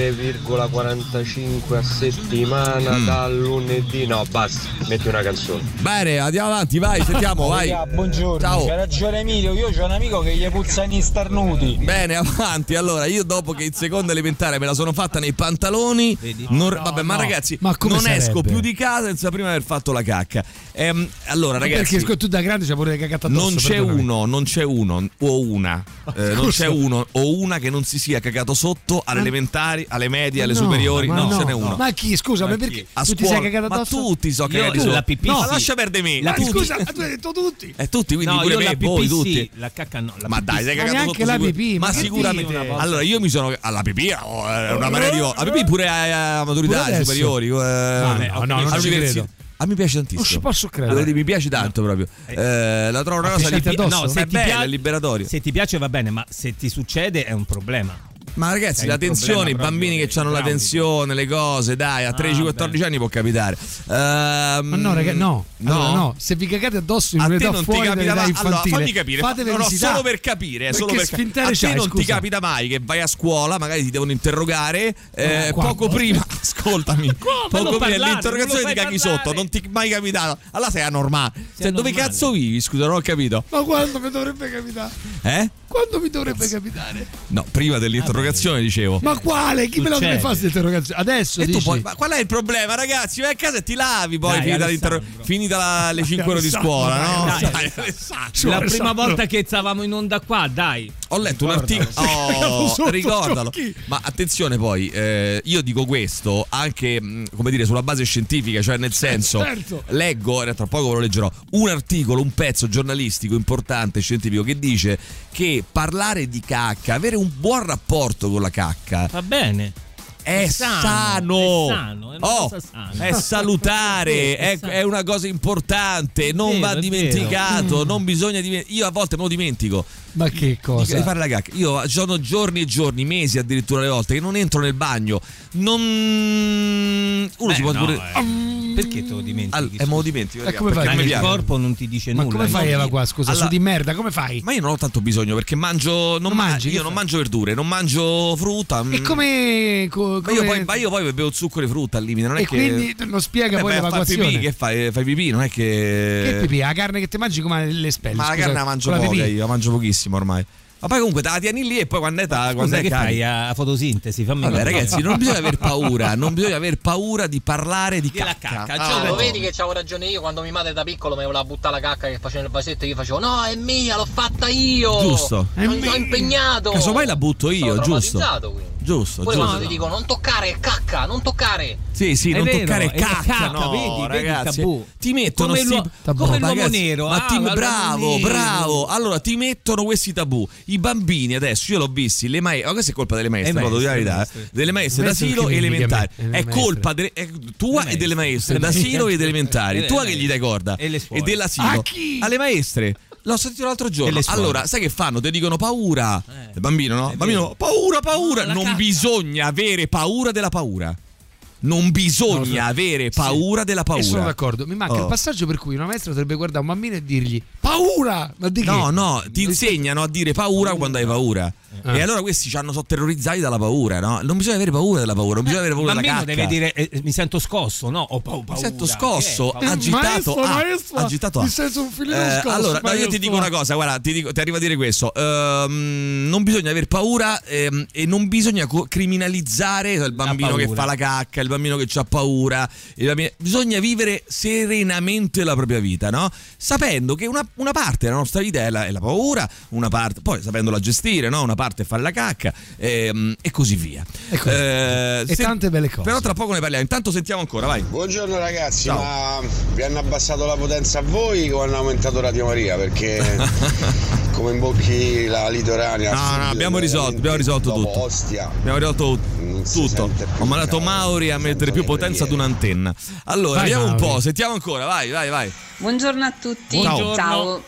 ore,45 a settimana dal lunedì. No, basta, metti una canzone. Bene, andiamo avanti, vai, sentiamo, vai. Buongiorno, ciao. C'ha ragione Emilio, io c'ho un amico che gli puzzano i starnuti. Bene, avanti. Allora, io dopo che in seconda elementare me la sono fatta nei pantaloni, ma ragazzi, non esco più di casa senza prima aver fatto la cacca. Allora, ragazzi, perché tu da grande c'è pure cacata addosso. Non c'è uno o una. Non c'è uno o una che non si sia cagato sotto alle elementari, alle medie, alle superiori. No, ce n'è uno. Ma chi? Scusa, ma perché? A tu scuola, ti sei cagato addosso? Ma tutti so cagati sotto. La pipì. No, lascia perdere me. Scusa, tu hai detto tutti. Tutti, quindi pure me, voi tutti. La cacca no. Ma dai, sei cagato neanche la pipì. Ma sicuramente. Allora, io mi sono alla pipì, è una marea di la pipì pure a maturità, alle superiori. No, non ci credo. A me piace tantissimo. Non ci posso credere. Mi piace tanto proprio. La trovo una cosa è bella, è liberatoria. Se ti piace va bene, ma se ti succede è un problema. Ma ragazzi, la tensione, i bambini che hanno la tensione, le cose, dai, a 13-14 anni può capitare. Ma no, ragazzi, no. Allora, no. Se vi cagate addosso in un'età fuori dall'età infantile, allora, fammi capire. Solo per capire, a te non ti capita mai che vai a scuola, magari ti devono interrogare poco prima, ascoltami, poco prima dell'interrogazione ti caghi sotto, non ti è mai capitato. Allora sei anormale. Dove cazzo vivi? Scusa, non ho capito. Ma quando mi dovrebbe capitare? Quando mi dovrebbe capitare? No, prima dell'interrogazione dicevo. Ma quale? Chi me la deve fare questa interrogazione? Adesso e dici? Tu poi, ma qual è il problema, ragazzi? Vai a casa e ti lavi poi finita le 5 ore di scuola, no? Dai, la prima volta che stavamo in onda qua, dai. Ho letto un articolo. Ricordalo. Ma attenzione poi, io dico questo anche, come dire, sulla base scientifica, cioè nel senso, leggo, tra poco ve lo leggerò, un articolo, un pezzo giornalistico importante, scientifico, che dice che parlare di cacca, avere un buon rapporto con la cacca va bene, è sano, è salutare, è una cosa importante, non va dimenticato, non bisogna dimenticare. Io a volte me lo dimentico. Ma che cosa? Di fare la cacca. Io ci sono giorni e giorni, mesi addirittura le volte che non entro nel bagno. Uno si può pure. Perché te lo dimentichi? Me lo dimentico. Come fai? Il corpo non ti dice nulla. Ma come fai Eva qua? Scusa, su di merda, come fai? Ma io non ho tanto bisogno perché mangio. Non mangio verdure, non mangio frutta. E come. Ma io poi bevo zucchero e frutta al limite. Non è quindi non spiega poi l'evacuazione. Pipì, che fai? Fai pipì, non è che. Che pipì? La carne che ti mangi come le spelle? Ma la carne la mangio poca, io la mangio pochissimo ormai. Ma poi comunque te la tieni lì e poi quando è che fai a fotosintesi? Fammi vabbè ragazzi, non bisogna aver paura, non bisogna aver paura di parlare di cacca. Lo vedi che c'avevo ragione io quando mia madre da piccolo mi voleva buttare la cacca che faceva nel vasetto e io facevo no, è mia, l'ho fatta io. Giusto. Non sono impegnato. Casomai la butto io, giusto. Giusto. Poi quando ti dico non toccare cacca, non toccare. Sì, non toccare cacca, no, vedi, ragazzi. Tabù. Ti mettono come l'uomo nero. Ma bravo. Allora ti mettono questi tabù. I bambini adesso, io l'ho visti, le maestre, ma questa è colpa delle maestre, devo dire la verità, delle maestre d'asilo e elementari. È colpa tua e delle maestre d'asilo ed elementari. Tu che gli dai corda? E dell'asilo. Alle maestre. L'ho sentito l'altro giorno. Allora, sai che fanno? Ti dicono paura. Il bambino, no? Il bambino, paura. Non bisogna avere paura della paura. Non bisogna avere paura della paura. Sono d'accordo. Mi manca il passaggio per cui una maestra dovrebbe guardare un bambino e dirgli paura. Ma di che? No, ti insegnano a dire paura quando hai paura. E allora questi ci hanno terrorizzati dalla paura, no? Non bisogna avere paura della paura, non bisogna avere paura della cacca. Deve dire mi sento scosso, no? Ho paura. Mi sento scosso, agitato. Agitato. Mi sento un filino scosso. Allora, no, io ti dico una cosa, guarda, ti arrivo a dire questo. Non bisogna aver paura e non bisogna criminalizzare il bambino che fa la cacca, il bambino che ha paura. Bisogna vivere serenamente la propria vita, no? Sapendo che una parte della nostra vita è la paura, una parte, poi sapendola gestire, no? Una parte è fare la cacca e così via. E tante belle cose. Però tra poco ne parliamo. Intanto sentiamo ancora, vai. Buongiorno ragazzi, ciao. Ma vi hanno abbassato la potenza a voi o hanno aumentato Radio Maria? Perché come imbocchi la litoranea. No, abbiamo risolto tutto. Ostia. Abbiamo risolto tutto. Ho mandato Mauri a mettere più potenza ad un'antenna. Allora, vediamo un po', sentiamo ancora, vai. Buongiorno a tutti. Buongiorno. Ciao.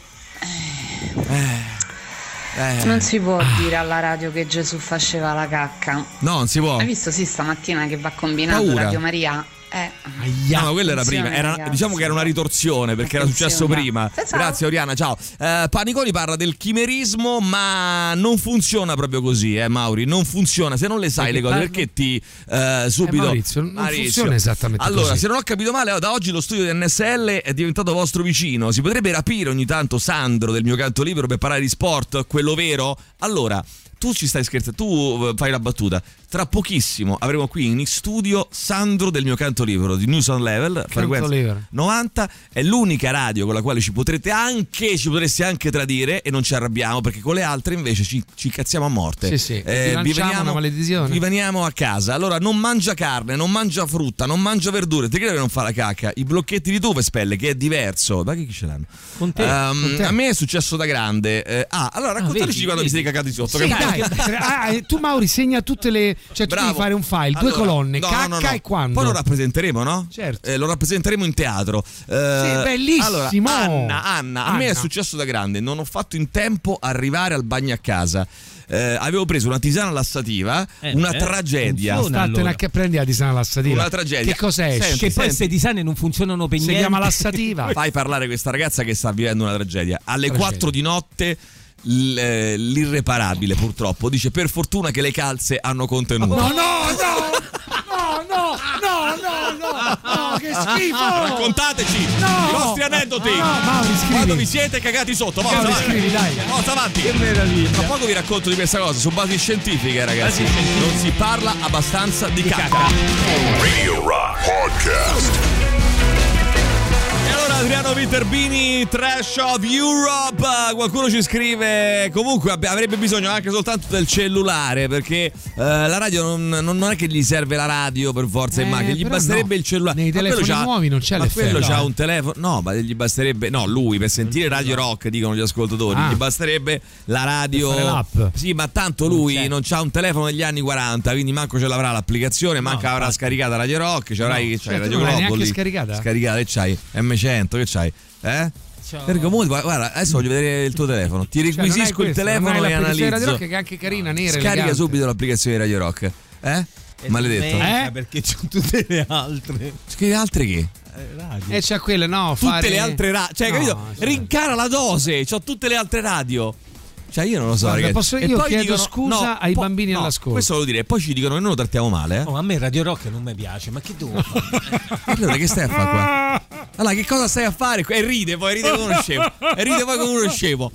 Non si può dire alla radio che Gesù faceva la cacca. No, non si può. Hai visto stamattina che va combinato Paura. Radio Maria? No, ma quella era prima. Diciamo che era una ritorsione perché era successo prima. Grazie Oriana, ciao. Paniconi parla del chimerismo, ma non funziona proprio così, Mauri. Non funziona. Se non le sai le cose, perché ti subito. Maurizio, non funziona esattamente allora, così. se non ho capito male, da oggi lo studio di NSL è diventato vostro vicino. Si potrebbe rapire ogni tanto Sandro del Mio Canto Libero per parlare di sport, quello vero? Allora, tu ci stai scherzando, tu fai la battuta. Tra pochissimo avremo qui in studio Sandro del Mio Canto Libero di News on Level, frequenza 90. È l'unica radio con la quale ci potreste anche tradire e non ci arrabbiamo, perché con le altre invece ci cazziamo a morte. Sì. Vi lanciamo una maledizione. Vi veniamo a casa. Allora, non mangia carne, non mangia frutta, non mangia verdure. Ti credo che non fa la cacca? I blocchetti di tuve spelle, che è diverso. Ma che ce l'hanno? Con te. A me è successo da grande. Allora raccontateci quando vi siete cagati sotto. Sì, tu Mauri segna tutte le. Cioè, tu devi fare un file, due colonne, cacca e quando. Poi lo rappresenteremo, no? Certo. Lo rappresenteremo in teatro. Bellissimo. Allora, Anna, a me è successo da grande. Non ho fatto in tempo arrivare al bagno a casa. Avevo preso una tisana lassativa, una tragedia. Che prendi la tisana lassativa? Una tragedia. Che cos'è? Che poi queste tisane non funzionano per niente. Si chiama lassativa. Fai parlare questa ragazza che sta vivendo una tragedia. Alle 4 di notte l'irreparabile, purtroppo, dice: per fortuna che le calze hanno contenuto. No, che schifo! Raccontateci i vostri aneddoti. Quando vi siete cagati sotto. Forza avanti. Che meraviglia. Tra poco vi racconto di questa cosa su basi scientifiche, ragazzi. Non si parla abbastanza di cacca. Radio Rock Podcast. Adriano Viterbini, Trash of Europe. Qualcuno ci scrive: comunque avrebbe bisogno anche soltanto del cellulare, perché la radio non è che gli serve la radio per forza in macchina, gli basterebbe il cellulare. Nei telefoni nuovi non c'è l'effetto. Quello c'ha un telefono, no, ma gli basterebbe, lui per sentire Radio Rock, dicono gli ascoltatori, gli basterebbe la radio, l'app. Sì, ma tanto lui non c'ha un telefono degli anni 40, quindi manco ce l'avrà l'applicazione, manco avrà scaricata Radio Rock, c'hai Radio Globo lì scaricata e c'hai M100, che c'hai? Perché comunque, guarda, adesso voglio vedere il tuo telefono. Ti requisisco il telefono e analizzo. Radio Rock, che è anche carina, nera. Scarica elegante. Subito l'applicazione di Radio Rock. Maledetto. Perché c'ho tutte le altre. Che altre che? Radio. E c'ha quelle, tutte le altre radio. Cioè, capito? Rincara la dose. C'ho tutte le altre radio. Cioè, io non lo so, ragazzi. Io chiedo scusa ai bambini all'ascolto. Questo volevo dire. E poi ci dicono che noi lo trattiamo male. A me Radio Rock non mi piace. Ma che devo fare? Allora, che stai a fare qua? Allora, che cosa stai a fare? E ride come uno scemo.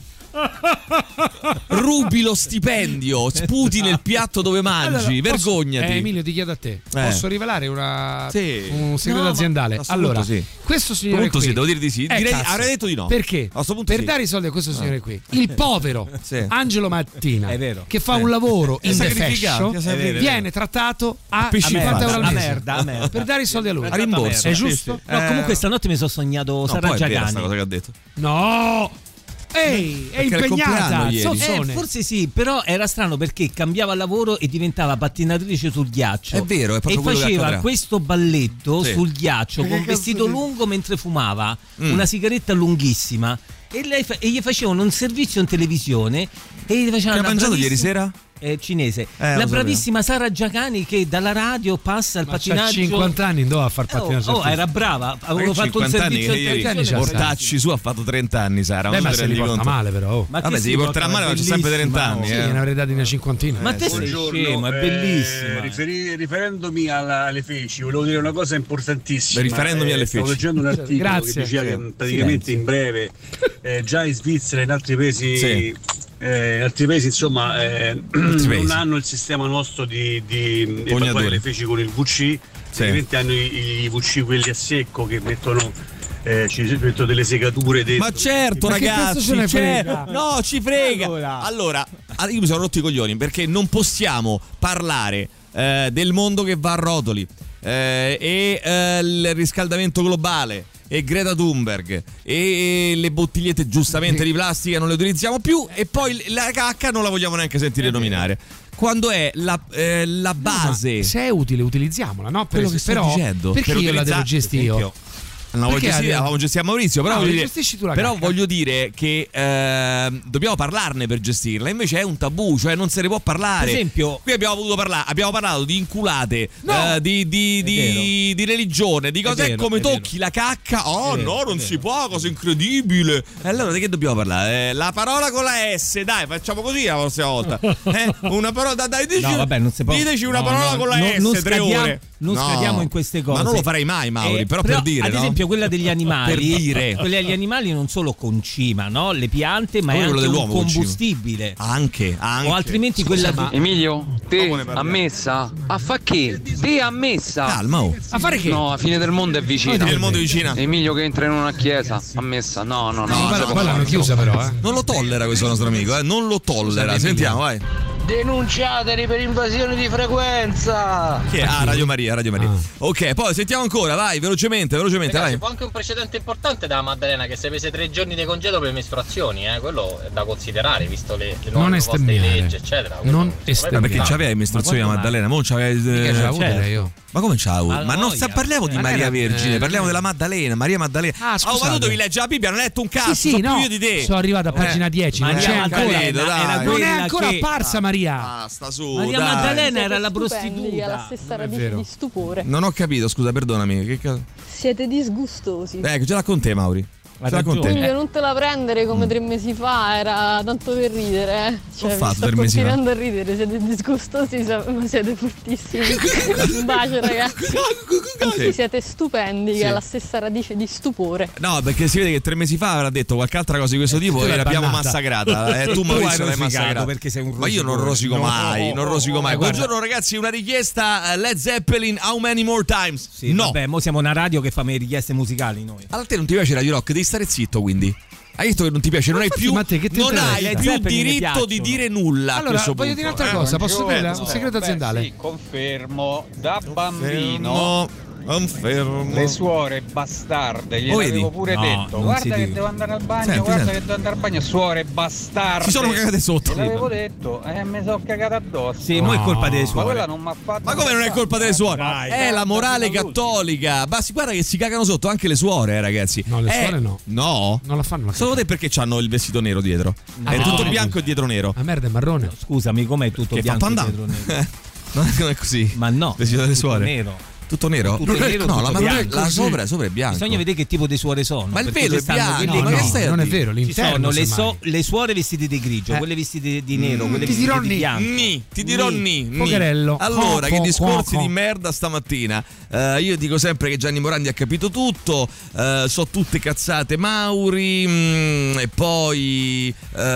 Rubi lo stipendio, sputi nel piatto dove mangi, vergognati. Emilio, ti chiedo a te, posso rivelare un segreto No, aziendale? Allora, sì. questo signore qui, sì, devo dire di sì. Avrei detto di no. Perché? Per dare i soldi a questo signore qui, il povero Angelo Mattina, che fa un lavoro in the fashion, viene trattato a 50 euro al mese per dare i soldi a lui. A rimborso. È giusto? No, comunque stanotte mi sono sognato Sara Giagani. Cosa che ha detto. No! Ehi, è impegnata. Forse sì, però era strano perché cambiava lavoro e diventava pattinatrice sul ghiaccio. È vero, è proprio e faceva questo balletto sul ghiaccio con vestito lungo mentre fumava una sigaretta lunghissima. E gli facevano un servizio in televisione e gli facevano. Che ha mangiato ieri sera? cinese. La bravissima Sara Giacani che dalla radio passa al pattinaggio. 50 anni andò a far pattinaggio. Era brava, avevo fatto un servizio di Mortacci su ha fatto 30 anni, Sara. Ma se li porta male però. Vabbè, si porterà male, ma c'è sempre 30 anni. Sì, ne avrei dati una cinquantina. Ma te sei scemo, è bellissima. Riferendomi alle feci, volevo dire una cosa importantissima. Riferendomi alle feci. Stavo leggendo un articolo che diceva che praticamente in breve già in Svizzera e in altri paesi insomma non hanno il sistema nostro di evacuare le feci con il VC, praticamente hanno i VC quelli a secco che mettono ci mettono delle segature dentro. Ma certo, ma ragazzi, no, ci frega. Allora, io mi sono rotto i coglioni perché non possiamo parlare del mondo che va a rotoli il riscaldamento globale e Greta Thunberg e le bottigliette giustamente di plastica non le utilizziamo più e poi la cacca non la vogliamo neanche sentire nominare. Quando è la base, no, se è utile utilizziamo,la no? Quello che sto dicendo, perché io la devo gestire io? No, la gestire a Maurizio, però, voglio dire che dobbiamo parlarne per gestirla, invece è un tabù, cioè non se ne può parlare. Per esempio, qui abbiamo parlato di inculate, di religione, di cose, come tocchi la cacca, non si può, cosa incredibile. Allora di che dobbiamo parlare? La parola con la S, dai, facciamo così la prossima volta. Una parola, dai, diteci una parola con la S, 3 ore. Non scadiamo in queste cose. Ma non lo farei mai, Mauri, però per dire, ad esempio quella degli animali, per dire. Quella degli animali non solo concima, no? Le piante, ma è anche un combustibile. Anche. O altrimenti quella di Emilio, te ammessa? A fa che? Te ammessa? Calma, a fare che? No, a fine del mondo è vicina. Fine del mondo è vicina. Emilio che entra in una chiesa, ammessa? No. Poi l'hanno chiusa però, Non lo tollera questo nostro amico, non lo tollera. Sentiamo, vai. Denunciateli per invasione di frequenza. Che è? Radio Maria. Ok, poi sentiamo ancora, vai, velocemente, Ragazzi, vai. C'è anche un precedente importante della Maddalena che si prese 3 giorni di congedo per le mestruazioni, quello è da considerare visto le nuove proposte di legge, eccetera. Non esterminare. Perché c'aveva le mestruazioni la Maddalena, non c'aveva io. Ma come c'ha avuto? Ma non parliamo di Maria Vergine, parliamo della Maddalena, Maria Maddalena. Ma tu devi leggere la Bibbia, non hai letto un cazzo, sì, no, più io di te. Sono arrivato a pagina 10, non c'è ancora. Non è ancora apparsa Maria. Sta su. Maria Maddalena era la prostituta. La stessa radice di stupore. Non ho capito, scusa, perdonami. Che cazzo? Siete disgustosi. Ce l'ha con te, Mauri. Emilio, non te la prendere come 3 mesi fa, era tanto per ridere. Ho fatto 3 mesi fa. Continuando a ridere, siete disgustosi, ma siete fortissimi. Un bacio, ragazzi. Sì, siete stupendi, che ha la stessa radice di stupore. No, perché si vede che 3 mesi fa avrà detto qualche altra cosa di questo tipo e l'abbiamo massacrata. Tu Maurizio l'hai massacrata perché sei un ma io non rosico mai. Buongiorno ragazzi, una richiesta Led Zeppelin, How Many More Times? Sì, no. Vabbè, mo siamo una radio che fa le richieste musicali noi. A te non ti piace Radio Rock? Devi stare zitto, quindi. Hai detto che non ti piace, non hai più diritto di dire nulla. Allora, voglio dire un'altra cosa, posso dire un segreto aziendale? Sì, confermo, da bambino le suore bastarde, gliel'avevo pure detto. Guarda che devo andare al bagno, che devo andare al bagno, suore bastarde. Si sono cagate sotto. L'avevo detto, mi sono cagato addosso. Sì, non è colpa delle suore. Ma quella non mi ha fatto. Ma come non è colpa delle suore? È la morale cattolica. Basti, guarda che si cagano sotto anche le suore, ragazzi. No, le suore no. No? Non la fanno. Solo te perché hanno il vestito nero dietro? È tutto bianco e dietro nero. La merda è marrone. Scusami, com'è tutto bianco e dietro nero? Non è così. Ma no. Vestito delle suore. Nero. Tutto nero? La sopra è bianco. Bisogna vedere che tipo di suore sono. Ma il velo è bianco. Non è vero, l'interno sono le suore vestite di grigio, quelle vestite di nero, quelle vestite di bianco. Ti dirò ni. Pocherello. Allora, che discorsi di merda stamattina. Io dico sempre che Gianni Morandi ha capito tutto, so tutte cazzate Mauri, e poi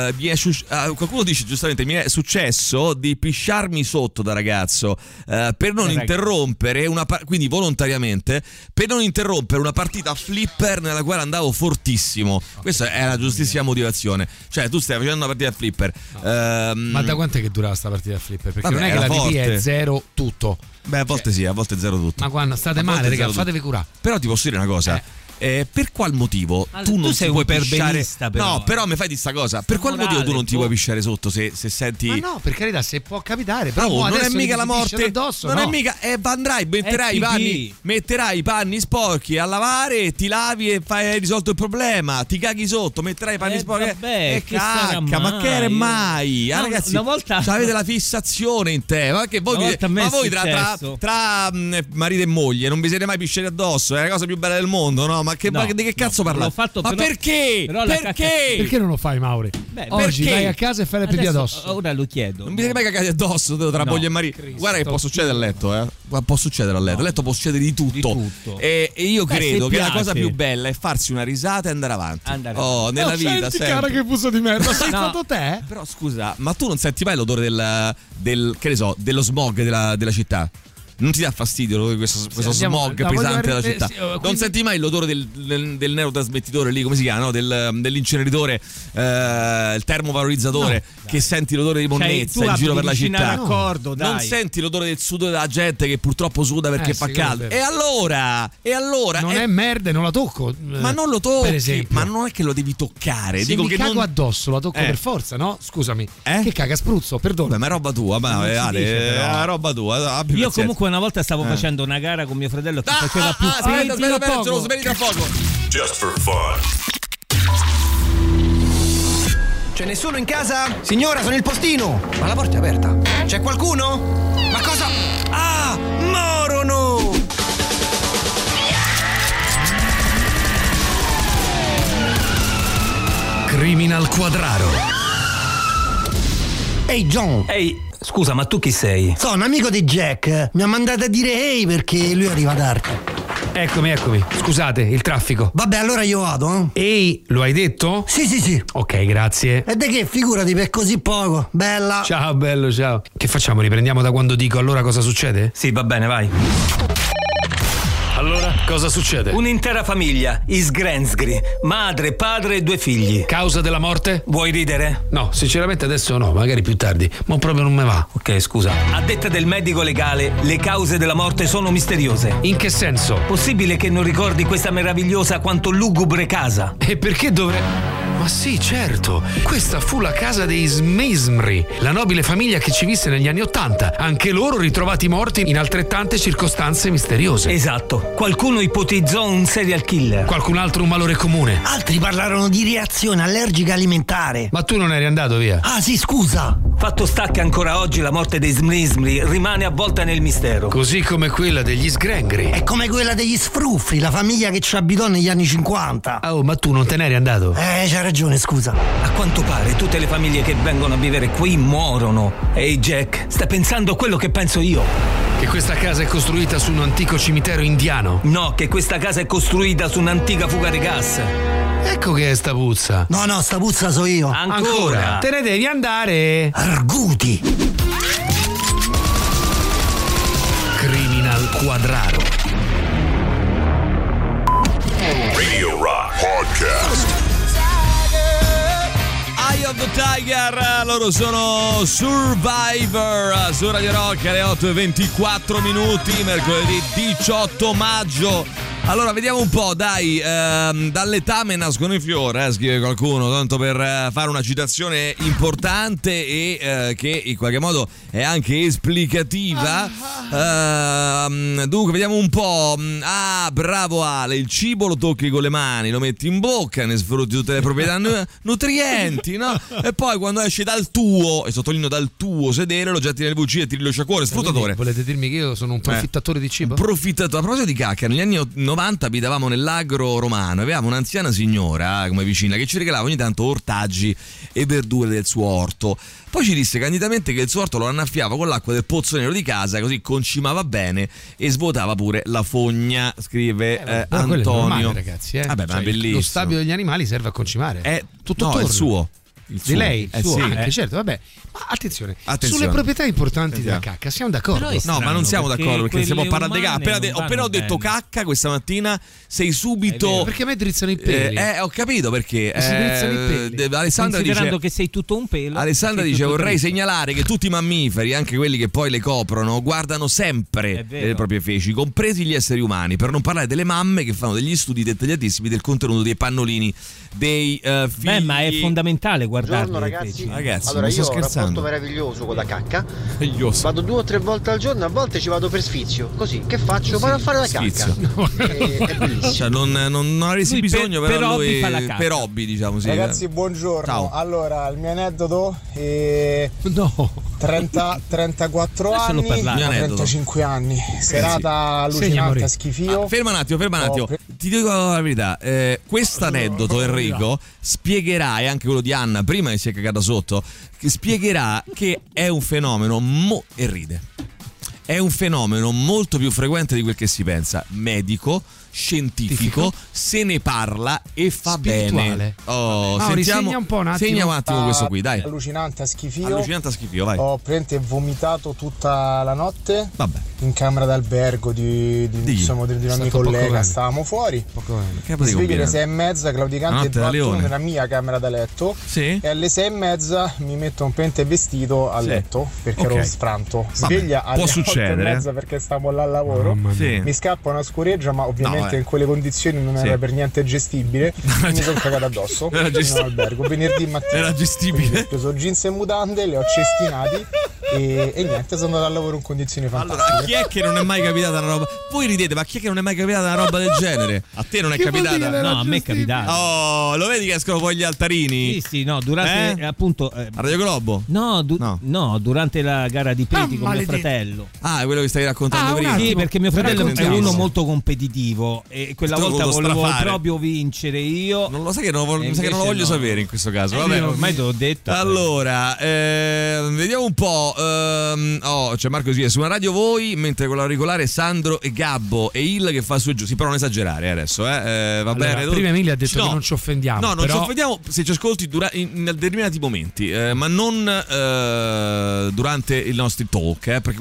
qualcuno dice giustamente mi è successo di pisciarmi sotto da ragazzo per non interrompere quindi volontariamente, per non interrompere una partita a flipper nella quale andavo fortissimo. Questa è la giustissima motivazione. Cioè tu stai facendo una partita a flipper. Ma da quant'è che durava sta partita a flipper? Perché vabbè, non è che la DP è 0 tutto. Beh, a volte sì, a volte 0 tutto. Ma quando state male, raga, fatevi curare. Però ti posso dire una cosa. per qual motivo tu non sei ti puoi un pisciare? però. No, però mi fai di sta cosa. Per qual motivo tu non ti puoi pisciare sotto se senti? Ma no, per carità, se può capitare. Però non è mica la morte. Addosso, non no. è mica. Andrai, metterai i panni sporchi a lavare e ti lavi e hai risolto il problema. Ti caghi sotto, metterai i panni sporchi. Vabbè, cacca, ma che era mai? No, ragazzi, una volta avete la fissazione in te. Ma che voi tra marito e moglie non vi siete mai pisciati addosso? È la cosa più bella del mondo, no? Ma di che cazzo parlate? Ma perché? Perché non lo fai, Mauri? Oggi vai a casa e fai le pipì addosso. Ora lo chiedo. Non vi siete mai cagati addosso tra moglie e marito? Guarda che può succedere a letto, può succedere a letto. A letto può succedere di tutto. E io credo che la cosa più bella è farsi una risata e andare avanti. Nella vita senti, cara, che puzzo di merda. Sei stato te? Però scusa, ma tu non senti mai l'odore dello smog della città? Non ti dà fastidio questo smog pesante della città? Non senti mai l'odore del neurotrasmettitore lì, come si chiama? No? Dell'inceneritore, il termovalorizzatore, che senti l'odore di monnezza in giro per la città? Non senti l'odore del sudore della gente che purtroppo suda perché fa caldo? E allora non è merda, non la tocco. Ma non lo tocchi, per esempio. ma non è che lo devi toccare. Se dico mi che cago addosso, la tocco per forza, no? Scusami. Che caga spruzzo, perdono. Beh, ma è roba tua, è roba tua. Io comunque una volta stavo facendo una gara con mio fratello che faceva più aspetta, ce lo svegli tra poco. Just for fun. C'è nessuno in casa? Signora, sono il postino. Ma la porta è aperta. C'è qualcuno? Ma cosa? Ah, morono! Criminal Quadraro. Ehi, John. Ehi, scusa, ma tu chi sei? Sono un amico di Jack. Mi ha mandato a dire ehi perché lui arriva tardi. Eccomi. Scusate, il traffico. Vabbè, allora io vado. Ehi, lo hai detto? Sì. Ok, grazie. E di che? Figurati, per così poco. Bella. Ciao, bello, ciao. Che facciamo? Riprendiamo da quando dico allora cosa succede? Sì, va bene, vai. Allora, cosa succede? Un'intera famiglia, Isgrensgri, madre, padre e 2 figli. Causa della morte? Vuoi ridere? No, sinceramente adesso no, magari più tardi, ma proprio non me va. Ok, scusa. A detta del medico legale, le cause della morte sono misteriose. In che senso? Possibile che non ricordi questa meravigliosa quanto lugubre casa? E perché dovrei... Ma sì, certo, questa fu la casa dei Smizmri, la nobile famiglia che ci visse negli anni '80, anche loro ritrovati morti in altrettante circostanze misteriose. Esatto, qualcuno ipotizzò un serial killer. Qualcun altro un malore comune. Altri parlarono di reazione allergica alimentare. Ma tu non eri andato via? Ah sì, scusa. Fatto sta che ancora oggi la morte dei Smizmri rimane avvolta nel mistero. Così come quella degli Sgrengri. È come quella degli Sfruffri, la famiglia che ci abitò negli anni 50. Oh, ma tu non te ne eri andato? C'hai ragione, scusa. A quanto pare tutte le famiglie che vengono a vivere qui morono. Ehi Jack, stai pensando a quello che penso io? Che questa casa è costruita su un antico cimitero indiano? No, che questa casa è costruita su un'antica fuga di gas. Ecco che è sta puzza. No, sta puzza so io. Ancora? Te ne devi andare. Arguti. Criminal Quadraro. Radio Rock Podcast. Eye of the Tiger, loro sono Survivor su Radio Rock alle 8:24, mercoledì 18 maggio. Allora vediamo un po', dai, dall'etame nascono i fiori, scrive qualcuno, tanto per fare una citazione importante e che in qualche modo è anche esplicativa. Dunque vediamo un po'. Ah, bravo Ale, il cibo lo tocchi con le mani, lo metti in bocca, ne sfrutti tutte le proprietà nutrienti, no? E poi quando esci dal tuo, e sottolineo dal tuo sedere, lo getti nel WC e tiri lo sciacquone, sfruttatore. Volete dirmi che io sono un profittatore di cibo? Profittatore. A proposito di cacca, negli anni 90 abitavamo nell'agro romano, avevamo un'anziana signora come vicina che ci regalava ogni tanto ortaggi e verdure del suo orto. Poi ci disse candidamente che il suo orto lo annaffiava con l'acqua del pozzo nero di casa, così concimava bene e svuotava pure la fogna, scrive Antonio. Normale, ragazzi, Vabbè, ma è bellissimo. Lo stabile degli animali serve a concimare. Tutto è il suo. di lei, suo, sì. anche, certo, vabbè. Ma attenzione, sulle proprietà importanti della cacca siamo d'accordo? No, ma non siamo d'accordo perché stiamo parlando di cacca. Appena ho detto cacca questa mattina sei subito perché a me drizzano i peli. Ho capito perché si drizzano i peli. Alessandra dice che sei tutto un pelo. Alessandra dice vorrei segnalare che tutti i mammiferi, anche quelli che poi le coprono, guardano sempre le proprie feci, compresi gli esseri umani, per non parlare delle mamme che fanno degli studi dettagliatissimi del contenuto dei pannolini dei figli. Ma è fondamentale guardare. Buongiorno ragazzi, allora io ho un rapporto meraviglioso con la cacca. Vado 2 o 3 volte al giorno, a volte ci vado per sfizio. Così che faccio? Vado a fare la cacca. È bellissimo. Cioè, non avresti bisogno per lui, hobby fa la cacca. per hobby, diciamo, sì. Ragazzi, buongiorno. Ciao. Allora, il mio aneddoto è 34 anni, 35 anni. Serata allucinante a Schifio. Ferma un attimo. Ti dico la verità, questo aneddoto, Enrico, spiegherà, e anche quello di Anna, prima che si è cagata sotto, che spiegherà che è un fenomeno e ride. È un fenomeno molto più frequente di quel che si pensa, medico, scientifico, se ne parla e fa bene. Segna un po' un attimo. Segna un attimo questo qui, dai. Allucinante a Schifio, vai. Ho praticamente vomitato tutta la notte. Vabbè. In camera d'albergo di una mia collega. Stavamo fuori. Mi sveglio alle 6:30, claudicante, vado nella mia camera da letto. Sì. E alle 6:30 mi metto un pente vestito a letto perché ero sfranto. Sveglia alle 8:30 perché stavo là al lavoro. Mi scappa una scureggia, ma ovviamente in quelle condizioni non era per niente gestibile. Mi sono cagato addosso in albergo. Venerdì mattina era gestibile. Ho preso jeans e mutande, le ho cestinati e niente, sono andato al lavoro in condizioni fantastiche. Allora, chi è che non è mai capitata una roba? Voi ridete, ma chi è che non è mai capitata una roba del genere? A te non è capitata? No, a me è capitata. Oh, lo vedi che escono poi gli altarini? Sì, no, durante appunto a Radio Globo? No, durante la gara di peti con mio fratello. Ah, è quello che stavi raccontando prima. Sì, perché mio fratello è uno molto competitivo e quella volta volevo proprio vincere io. Non lo sai che non lo voglio sapere in questo caso. Vabbè, ormai te l'ho detto. Allora, vediamo un po'. C'è Marco che su una radio voi, mentre con l'auricolare Sandro e Gabbo e Il che fa su e giù. Sì, però non esagerare adesso, va bene. Prima Emilia ha detto che non ci offendiamo. No, non ci offendiamo se ci ascolti in determinati momenti, ma non durante i nostri talk, perché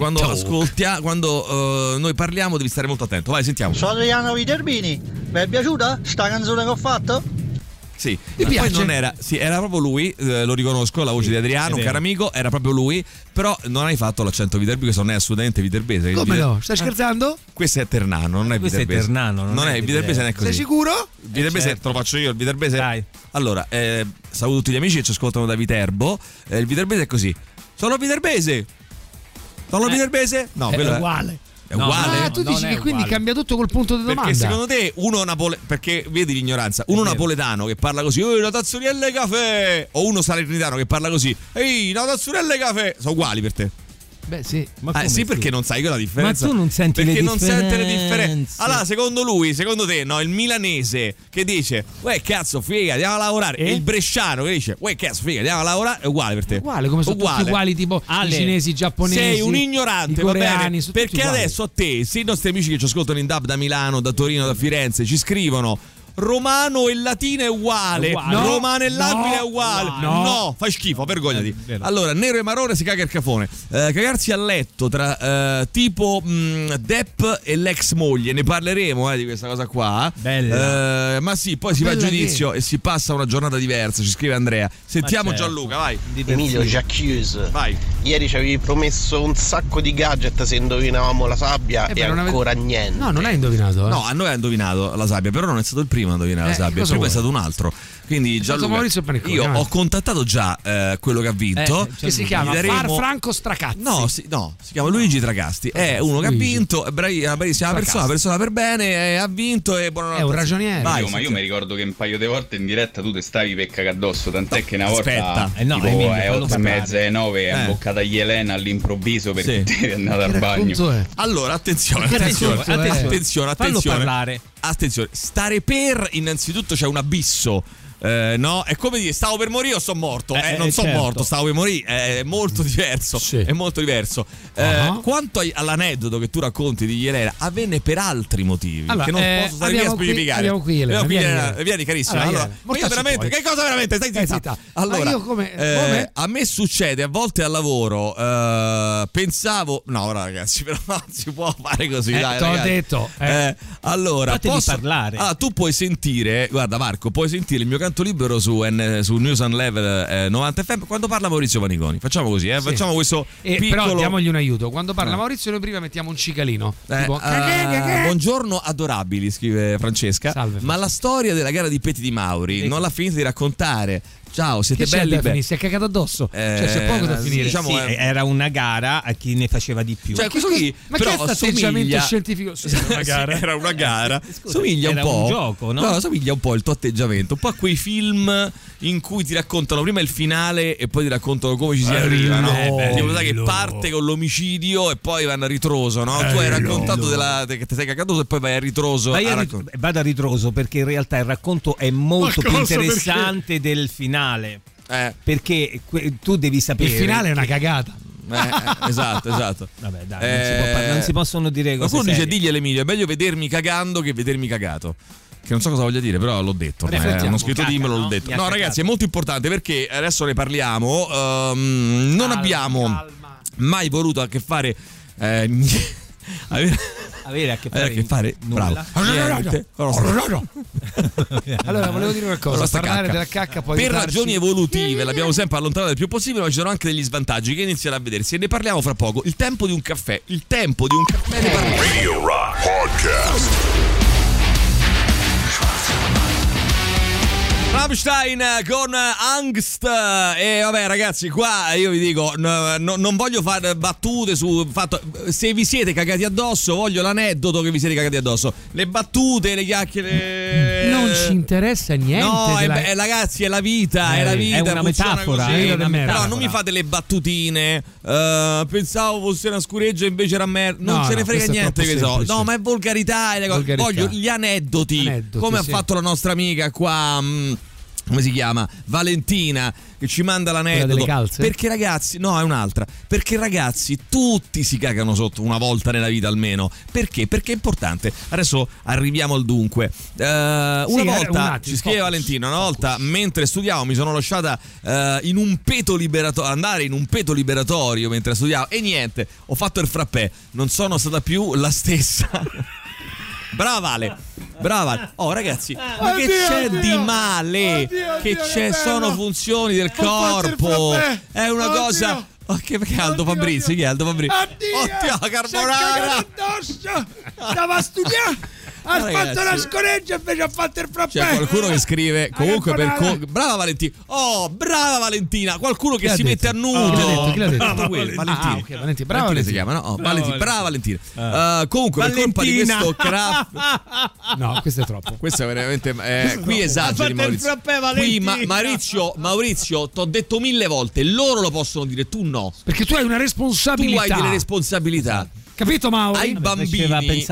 quando noi parliamo devi stare molto attento. Vai, sentiamo. Sono Adriano Viterbini. Vi è piaciuta sta canzone che ho fatto? Sì, poi non era, era proprio lui, lo riconosco, la voce di Adriano, un caro amico, era proprio lui, però non hai fatto l'accento viterbese, non è assolutamente viterbese. Come no? Stai scherzando? Questo è ternano, non è viterbese. Questo è ternano, non è il viterbese, non è così. Sei sicuro? Il viterbese te lo faccio io, il viterbese. Dai. Allora, saluto tutti gli amici che ci ascoltano da Viterbo. Il viterbese è così. Sono viterbese. Sono viterbese? No, quello è uguale. È uguale? Tu dici che quindi cambia tutto col punto di domanda. Perché secondo te uno perché vedi l'ignoranza, uno napoletano che parla così, una tazzurella e caffè, o uno salernitano che parla così, ehi, una tazzurella e caffè, sono uguali per te? Beh sì, sì, perché non sai quella differenza. Ma tu non senti perché le differenze. Non sente le differenze. Allora, secondo te, no, il milanese che dice uè cazzo figa, andiamo a lavorare, e il bresciano che dice uè cazzo figa, andiamo a lavorare, è uguale per te. Uguale, come sono tutti uguali, tipo i cinesi, i giapponesi. Sei un ignorante, i coreani, va bene? Perché adesso a te, se i nostri amici che ci ascoltano in DAB da Milano, da Torino, da Firenze ci scrivono romano e latino è uguale, no, romano e l'Aquila è uguale, no, fai schifo, vergognati. Allora, nero e marrone si caga il cafone. Cagarsi a letto tra tipo Depp e l'ex moglie, ne parleremo di questa cosa qua. Bella. Ma sì, poi si va a giudizio e si passa una giornata diversa, ci scrive Andrea. Sentiamo Gianluca, vai. Emilio Giacchius, vai. Ieri ci avevi promesso un sacco di gadget se indovinavamo la sabbia e ancora niente. No, non hai indovinato. No, a noi ha indovinato la sabbia, però non è stato il primo a indovinare la sabbia, prima è stato un altro. Quindi Gianluca, io ho contattato già quello che ha vinto, che si chiama Franco Stracazzi. No, si chiama Luigi Tracasti. È uno che ha vinto, è una bravissima persona per bene, ha vinto e buonanotte. È un ragioniere. Ma io mi ricordo che un paio di volte in diretta tu te stavi per cagare addosso, tant'è che una volta tipo alle 8:30, 9 è imboccata gli Elena all'improvviso perché te è andata al bagno. Allora, attenzione. Fallo parlare. Attenzione, stare per innanzitutto c'è un abisso No, è come dire stavo per morire o sono morto. Non sono morto, stavo per morire. È molto diverso. È molto diverso. Quanto all'aneddoto che tu racconti di Elena, avvenne per altri motivi che non posso stare a specificare. Abbiamo qui Elena. Vieni carissima. Allora, io veramente, che cosa veramente? Stai zitta. Allora, io come a me succede a volte al lavoro, pensavo, no ragazzi, però non si può fare così, dai, t'ho detto. Allora, parlare. Tu puoi sentire, guarda Marco, puoi sentire il mio canto libero su News on Level 90 FM quando parla Maurizio Paniconi. Facciamo così, facciamo questo piccolo. Però diamogli un aiuto. Quando parla Maurizio noi prima mettiamo un cicalino. Tipo, buongiorno adorabili, scrive Francesca. Salve, ma la storia della gara di Petti di Mauri non l'ha finita di raccontare. Ciao, siete belli. Si è cagato addosso. C'è poco da finire. Diciamo, sì, era una gara a chi ne faceva di più. Cioè, questo qui, ma però, che è questo atteggiamento scientifico? Era una gara. Somiglia era un po'. Un gioco, no? No, somiglia un po' il tuo atteggiamento. Un po' a quei film in cui ti raccontano prima il finale e poi ti raccontano come ci si arriva, no? Tipo, sai che parte con l'omicidio e poi vanno a ritroso, no? Tu hai raccontato che ti sei cagato e poi vai a ritroso. Vado a ritroso perché in realtà il racconto è molto più interessante del finale. Perché tu devi sapere il finale è una cagata. Esatto. Vabbè, dai, non si possono dire cose. Qualcuno dice diglielo Emilio, è meglio vedermi cagando che vedermi cagato. Che non so cosa voglia dire, però l'ho detto. Hanno scritto dimmelo, l'ho detto. No, ragazzi, è molto importante perché adesso ne parliamo. Non abbiamo mai voluto a che fare. Avere a che fare bravo. Allora volevo dire una cosa, parlare della cacca poi per ragioni evolutive l'abbiamo sempre allontanato il più possibile, ma ci sono anche degli svantaggi che iniziano a vedersi e ne parliamo fra poco. Il tempo di un caffè ne parliamo. Radio Rock Podcast. Rammstein con Angst. E vabbè ragazzi, qua io vi dico non voglio fare battute su fatto. Se vi siete cagati addosso, voglio l'aneddoto che vi siete cagati addosso. Le battute, le chiacchiere non ci interessa niente. No, ragazzi, è la vita. È la vita, è una metafora. Però non mi fate le battutine. Pensavo fosse una scureggia, invece era merda. Non ce ne frega niente, che so. No, ma è volgarità. Voglio gli aneddoti. Come ha fatto la nostra amica qua. Come si chiama? Valentina, che ci manda l'aneddoto. Delle calze? Perché ragazzi, no, è un'altra. Perché ragazzi, tutti si cagano sotto una volta nella vita almeno. Perché? Perché è importante. Adesso arriviamo al dunque. Una volta, ci scrive Valentina, una volta mentre studiavo mi sono lasciata andare in un peto liberatorio mentre studiavo e niente, ho fatto il frappè. Non sono stata più la stessa. Brava Vale. Oh ragazzi, ma che c'è di male? Che c'è? Sono funzioni del corpo. È una cosa. Oh, che caldo Fabrizio, chi è Aldo Fabrizio? Oddio, carbonara. Stava a studiare. Ha fatto una scoreggia invece ha fatto il frappè. C'è qualcuno che scrive comunque brava Valentina. Oh, brava Valentina. Qualcuno che si mette a nudo. Chi l'ha detto? Valentina. Okay, Valentina. Brava Valentina. Si chiama, no? Brava Valentina. Comunque per colpa di questo craft. No, questo è troppo. Questo è veramente qui esageri Maurizio. Qui Maurizio, t'ho detto 1000 volte, loro lo possono dire, tu no. Perché tu hai una responsabilità. Tu hai delle responsabilità. Capito Mauro? Ai bambini,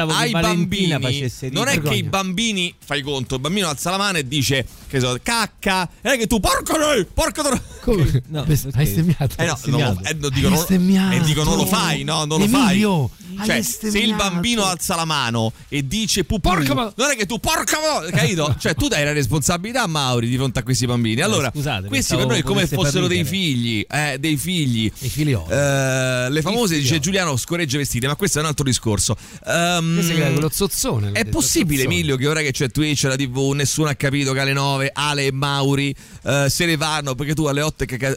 non è che i bambini, fai conto, il bambino alza la mano e dice che so, cacca, è che tu porco come? No, hai stemmiato. Dico non lo fai, no, non Emilio, lo fai. Cioè, se il bambino alza la mano e dice pupù, non è che tu capito? Cioè, tu dai la responsabilità a Mauri di fronte a questi bambini. Allora, scusate, questi per noi come fossero dei figli, dei figli. I figlioli. Le famose dice Giuliano scoregge vestite, ma questo è un altro discorso. Questo è quello zozzone. È possibile, Emilio, che ora che c'è Twitch, la TV, nessuno ha capito che alle 9 Ale e Mauri se ne vanno perché tu alle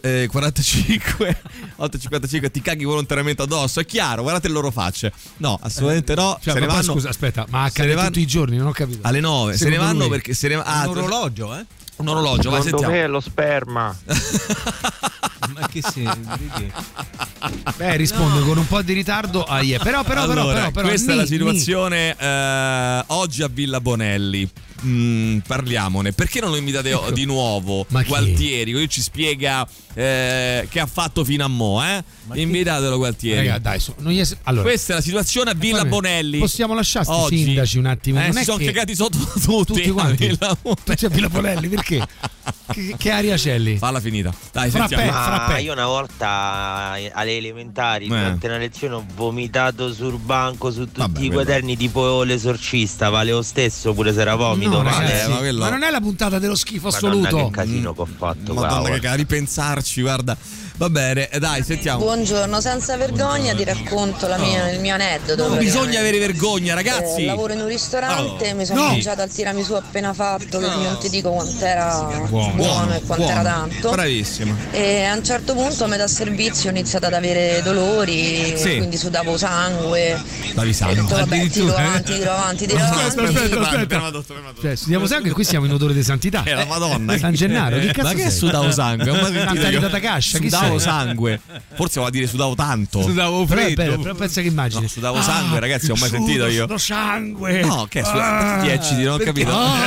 8:45 ti caghi volontariamente addosso? È chiaro, guardate le loro facce. No, assolutamente no. Cioè, se ne vanno. Scusa, aspetta, ma accade tutti i giorni, non ho capito. Alle 9 se ne vanno perché se ne un orologio, un orologio, vai, secondo sentiamo. me è lo sperma. Ma che rispondo con un po' di ritardo a però questa è la situazione oggi a Villa Bonelli. Parliamone. Perché non lo invitate di nuovo Gualtieri? Lui ci spiega che ha fatto fino a mo', invitatelo Gualtieri. Raga, dai, allora, questa è la situazione a Villa Bonelli. Possiamo lasciare sti sindaci un attimo? Non si sono cagati sotto tutti quanti a Villa Bonelli. Perché? che aria c'è lì? Falla finita. Dai, frappè. Io una volta alle elementari durante una lezione ho vomitato sul banco su tutti i quaderni tipo l'esorcista. Vale lo stesso pure se era vomito. Ma non è la puntata dello schifo assoluto. Che casino che ho fatto. Madonna, che a ripensarci, guarda. Va bene, dai, sentiamo. Buongiorno, senza vergogna ti racconto il mio aneddoto. Non bisogna avere vergogna, ragazzi. Lavoro in un ristorante, mi sono mangiata il tiramisù appena fatto, che non ti dico quant'era buono e quant'era tanto. Bravissima. E a un certo punto a metà servizio ho iniziato ad avere dolori, quindi sudavo sangue. Davi sangue. Ho detto, vabbè, tiro avanti. Aspetta. Cioè, studiamo sangue e qui siamo in odore di santità. È la Madonna. San Gennaro, che cazzo? Ma che sudavo sangue? Una cascia, sudavo sangue. Forse voleva dire sudavo tanto. Sudavo freddo. Però pensa che immagini. No, sudavo sangue, ragazzi, ho mai sentito io. Sudo sangue. No, che ti ecciti, non ho capito.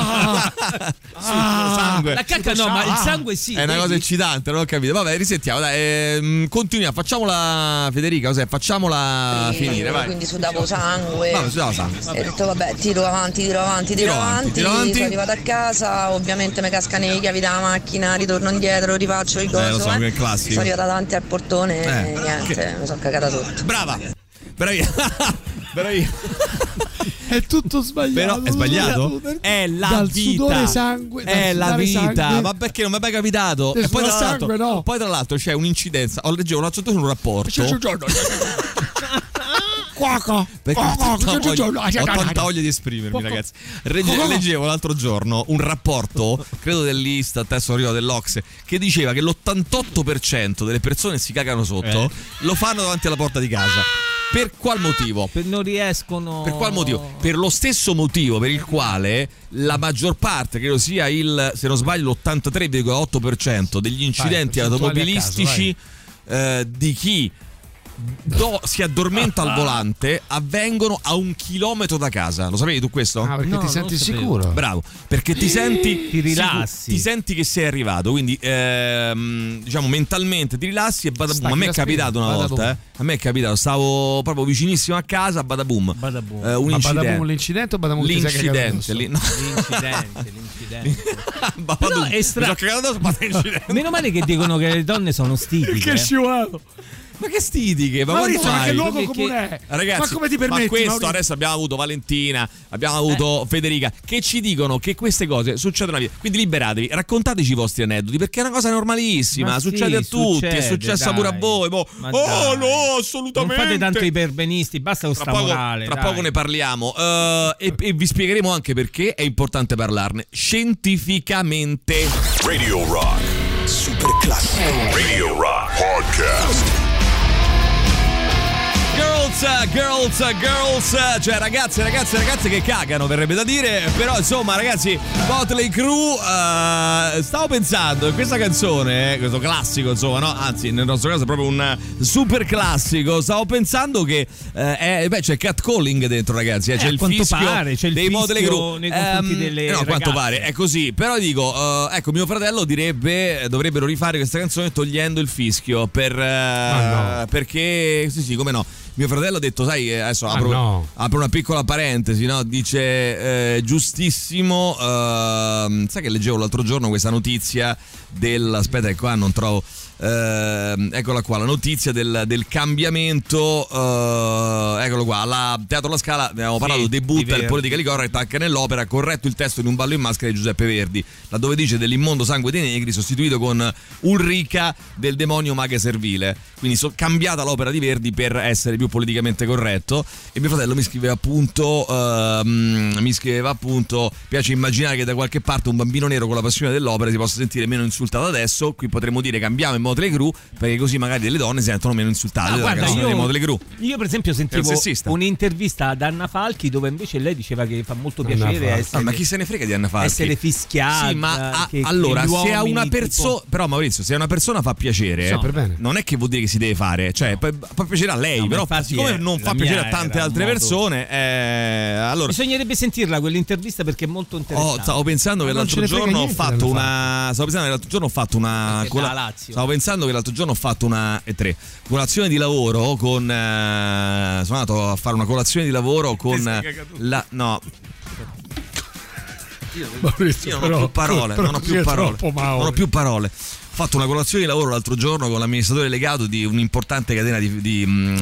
Sangue. La cacca no, ma il sangue sì. È una cosa eccitante, non ho capito. Vabbè, risentiamo, dai. Continuiamo, facciamola Federica, facciamola finire, vai. Quindi sudavo sangue. No, sudavo sangue. E ho detto vabbè, tiro avanti. Sono arrivata a casa, ovviamente mi cascano le chiavi dalla macchina, ritorno indietro, rifaccio il coso. Lo so, che è classico. Sono arrivata davanti al portone e niente, mi sono cagata sotto. Brava. È tutto sbagliato. Però è sbagliato? È la vita. Sudore sangue. È la vita. Sangue. Ma perché non mi è mai capitato? E poi tra l'altro c'è un'incidenza. Leggevo l'altro giorno un rapporto. Perché ho tanta voglia di esprimermi, ragazzi. Leggevo l'altro giorno un rapporto, credo dell'Istat, adesso arrivo dell'Ocse, che diceva che l'88% delle persone che si cagano sotto lo fanno davanti alla porta di casa. Per qual motivo? Non riescono. Per qual motivo? Per lo stesso motivo per il quale la maggior parte, credo sia se non sbaglio l'83,8% degli incidenti automobilistici di chi si addormenta al volante avvengono a 1 chilometro da casa. Lo sapevi tu questo? Perché ti senti sicuro. Bravo, perché ti senti ti rilassi, ti senti che sei arrivato, quindi diciamo mentalmente ti rilassi e badaboom. A me è capitato una volta, a me è capitato, stavo proprio vicinissimo a casa, badaboom. Un incidente. L'incidente o badaboom? L'incidente. Però è meno male che dicono che le donne sono stitiche. Che scivolato. Ma che stitiche? Ma che luogo comune è? Ragazzi, ma come ti permetti? Ma questo Maurizio? adesso abbiamo avuto Valentina, abbiamo avuto Federica, che ci dicono che queste cose succedono alla vita. Quindi liberatevi, raccontateci i vostri aneddoti, perché è una cosa normalissima, ma succede a tutti, è successa pure a voi. No, assolutamente. Non fate tanto i perbenisti, basta questa morale. Tra poco ne parliamo e vi spiegheremo anche perché è importante parlarne scientificamente. Radio Rock Super classico. Radio Rock Podcast. Girls, cioè ragazze che cagano, verrebbe da dire, però insomma ragazzi, Motley Crue, stavo pensando in questa canzone, questo classico insomma, no? Anzi nel nostro caso è proprio un super classico, stavo pensando che c'è catcalling dentro, ragazzi, c'è il fischio c'è il dei Motley Crue nei confronti delle ragazze. Quanto pare è così, però dico ecco, mio fratello dovrebbero rifare questa canzone togliendo il fischio perché sì come no. Mio fratello ha detto, sai, adesso apro una piccola parentesi, no? Dice giustissimo, sai che leggevo l'altro giorno questa notizia aspetta che qua non trovo, eccola qua, la notizia del cambiamento, eccolo qua, alla Teatro La Scala abbiamo parlato, debutta il Politically Correct anche nell'opera, ha corretto il testo in Un ballo in maschera di Giuseppe Verdi, laddove dice dell'immondo sangue dei negri, sostituito con Ulrica del demonio maga servile, quindi cambiata l'opera di Verdi per essere più politicamente corretto. E mio fratello mi scriveva appunto piace immaginare che da qualche parte un bambino nero con la passione dell'opera si possa sentire meno insultato adesso, qui potremmo dire cambiamo e Motley Crue, perché così magari delle donne si sentono meno insultate dalla canzone dei Motley Crue. Io per esempio sentivo un'intervista ad Anna Falchi dove invece lei diceva che fa molto piacere essere, ma chi se ne frega di Anna Falchi? Essere fischiata. Sì, ma allora se a una persona, però Maurizio, se a una persona fa piacere, non è che vuol dire che si deve fare, cioè fa piacere a lei, però siccome non fa piacere a tante altre persone, allora bisognerebbe sentirla quell'intervista perché è molto interessante. Stavo pensando che l'altro giorno ho fatto una colazione di lavoro con sono andato a fare una colazione di lavoro con la io non ho più parole. Ho fatto una colazione di lavoro l'altro giorno con l'amministratore delegato di un'importante catena di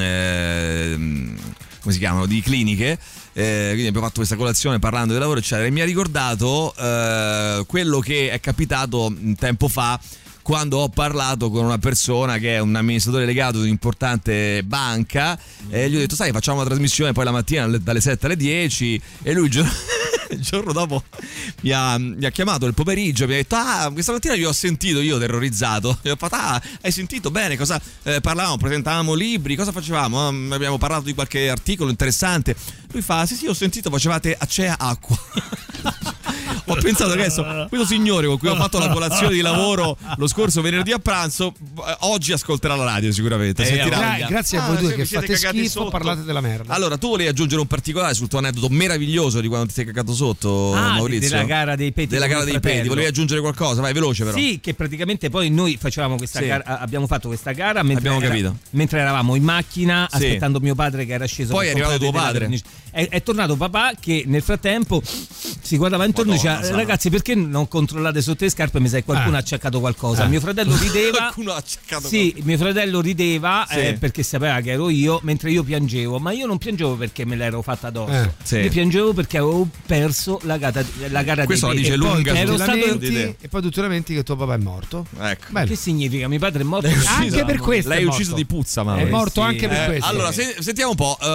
come si chiamano, di cliniche, quindi abbiamo fatto questa colazione parlando del lavoro eccetera, e mi ha ricordato quello che è capitato tempo fa quando ho parlato con una persona che è un amministratore delegato di un'importante banca, e gli ho detto: sai, facciamo una trasmissione poi la mattina dalle 7 alle 10, e lui il giorno dopo mi ha chiamato il pomeriggio, mi ha detto: questa mattina vi ho sentito, io terrorizzato, gli ho fatto: hai sentito bene cosa parlavamo, presentavamo libri, cosa facevamo? Abbiamo parlato di qualche articolo interessante. Lui fa: sì, ho sentito, facevate Acea Acqua. Ho pensato che adesso questo signore con cui ho fatto la colazione di lavoro lo scorso venerdì a pranzo oggi ascolterà la radio sicuramente. Grazie a voi due che fate schifo, parlate della merda. Allora, tu volevi aggiungere un particolare sul tuo aneddoto meraviglioso di quando ti sei cagato sotto, Maurizio? Della gara dei peti. Volevi aggiungere qualcosa? Vai, veloce però. Sì, che praticamente poi noi facevamo questa gara, abbiamo fatto questa gara mentre eravamo in macchina aspettando mio padre che era sceso. Poi è arrivato tuo padre. È tornato papà che nel frattempo si guardava intorno e diceva: ragazzi, perché non controllate sotto le scarpe? Mi sa che qualcuno ha acciaccato qualcosa. Mio fratello rideva. Mio fratello rideva perché sapeva che ero io, mentre io piangevo. Ma io non piangevo perché me l'ero fatta addosso. Io piangevo perché avevo perso la gara. Questo la dice lunga. E poi tu ti lamenti che tuo papà è morto. Ecco. Che significa? Mio padre è morto anche per questo. L'hai ucciso di puzza, ma è morto anche per questo. Allora, sentiamo un po'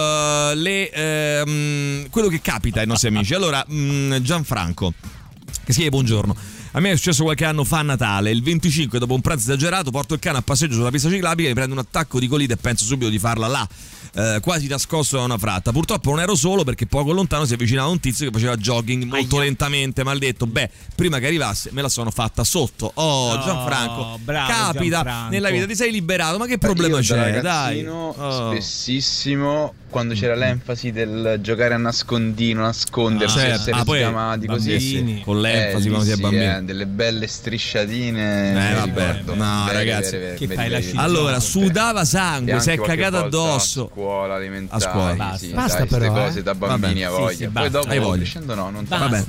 quello che capita ai nostri amici. Allora, Gianfranco che scrive: buongiorno, a me è successo qualche anno fa a Natale, il 25 dopo un pranzo esagerato porto il cane a passeggio sulla pista ciclabile, mi prendo un attacco di colite e penso subito di farla là, quasi nascosto da una fratta. Purtroppo non ero solo, perché poco lontano si avvicinava un tizio che faceva jogging molto lentamente, maledetto. Prima che arrivasse me la sono fatta sotto. Gianfranco, capita Gianfranco. Nella vita, ti sei liberato, ma che problema c'è? Dai, spessissimo quando c'era l'enfasi del giocare a nascondino, nascondersi, essere chiamati così, con l'enfasi quando si è bambini, delle belle strisciatine. Vabbè, no ragazzi, che fai? Allora, sudava sangue, si è cagato addosso. A scuola alimentare, a scuola. Basta però, cose da bambini a voglia. Poi dopo crescendo non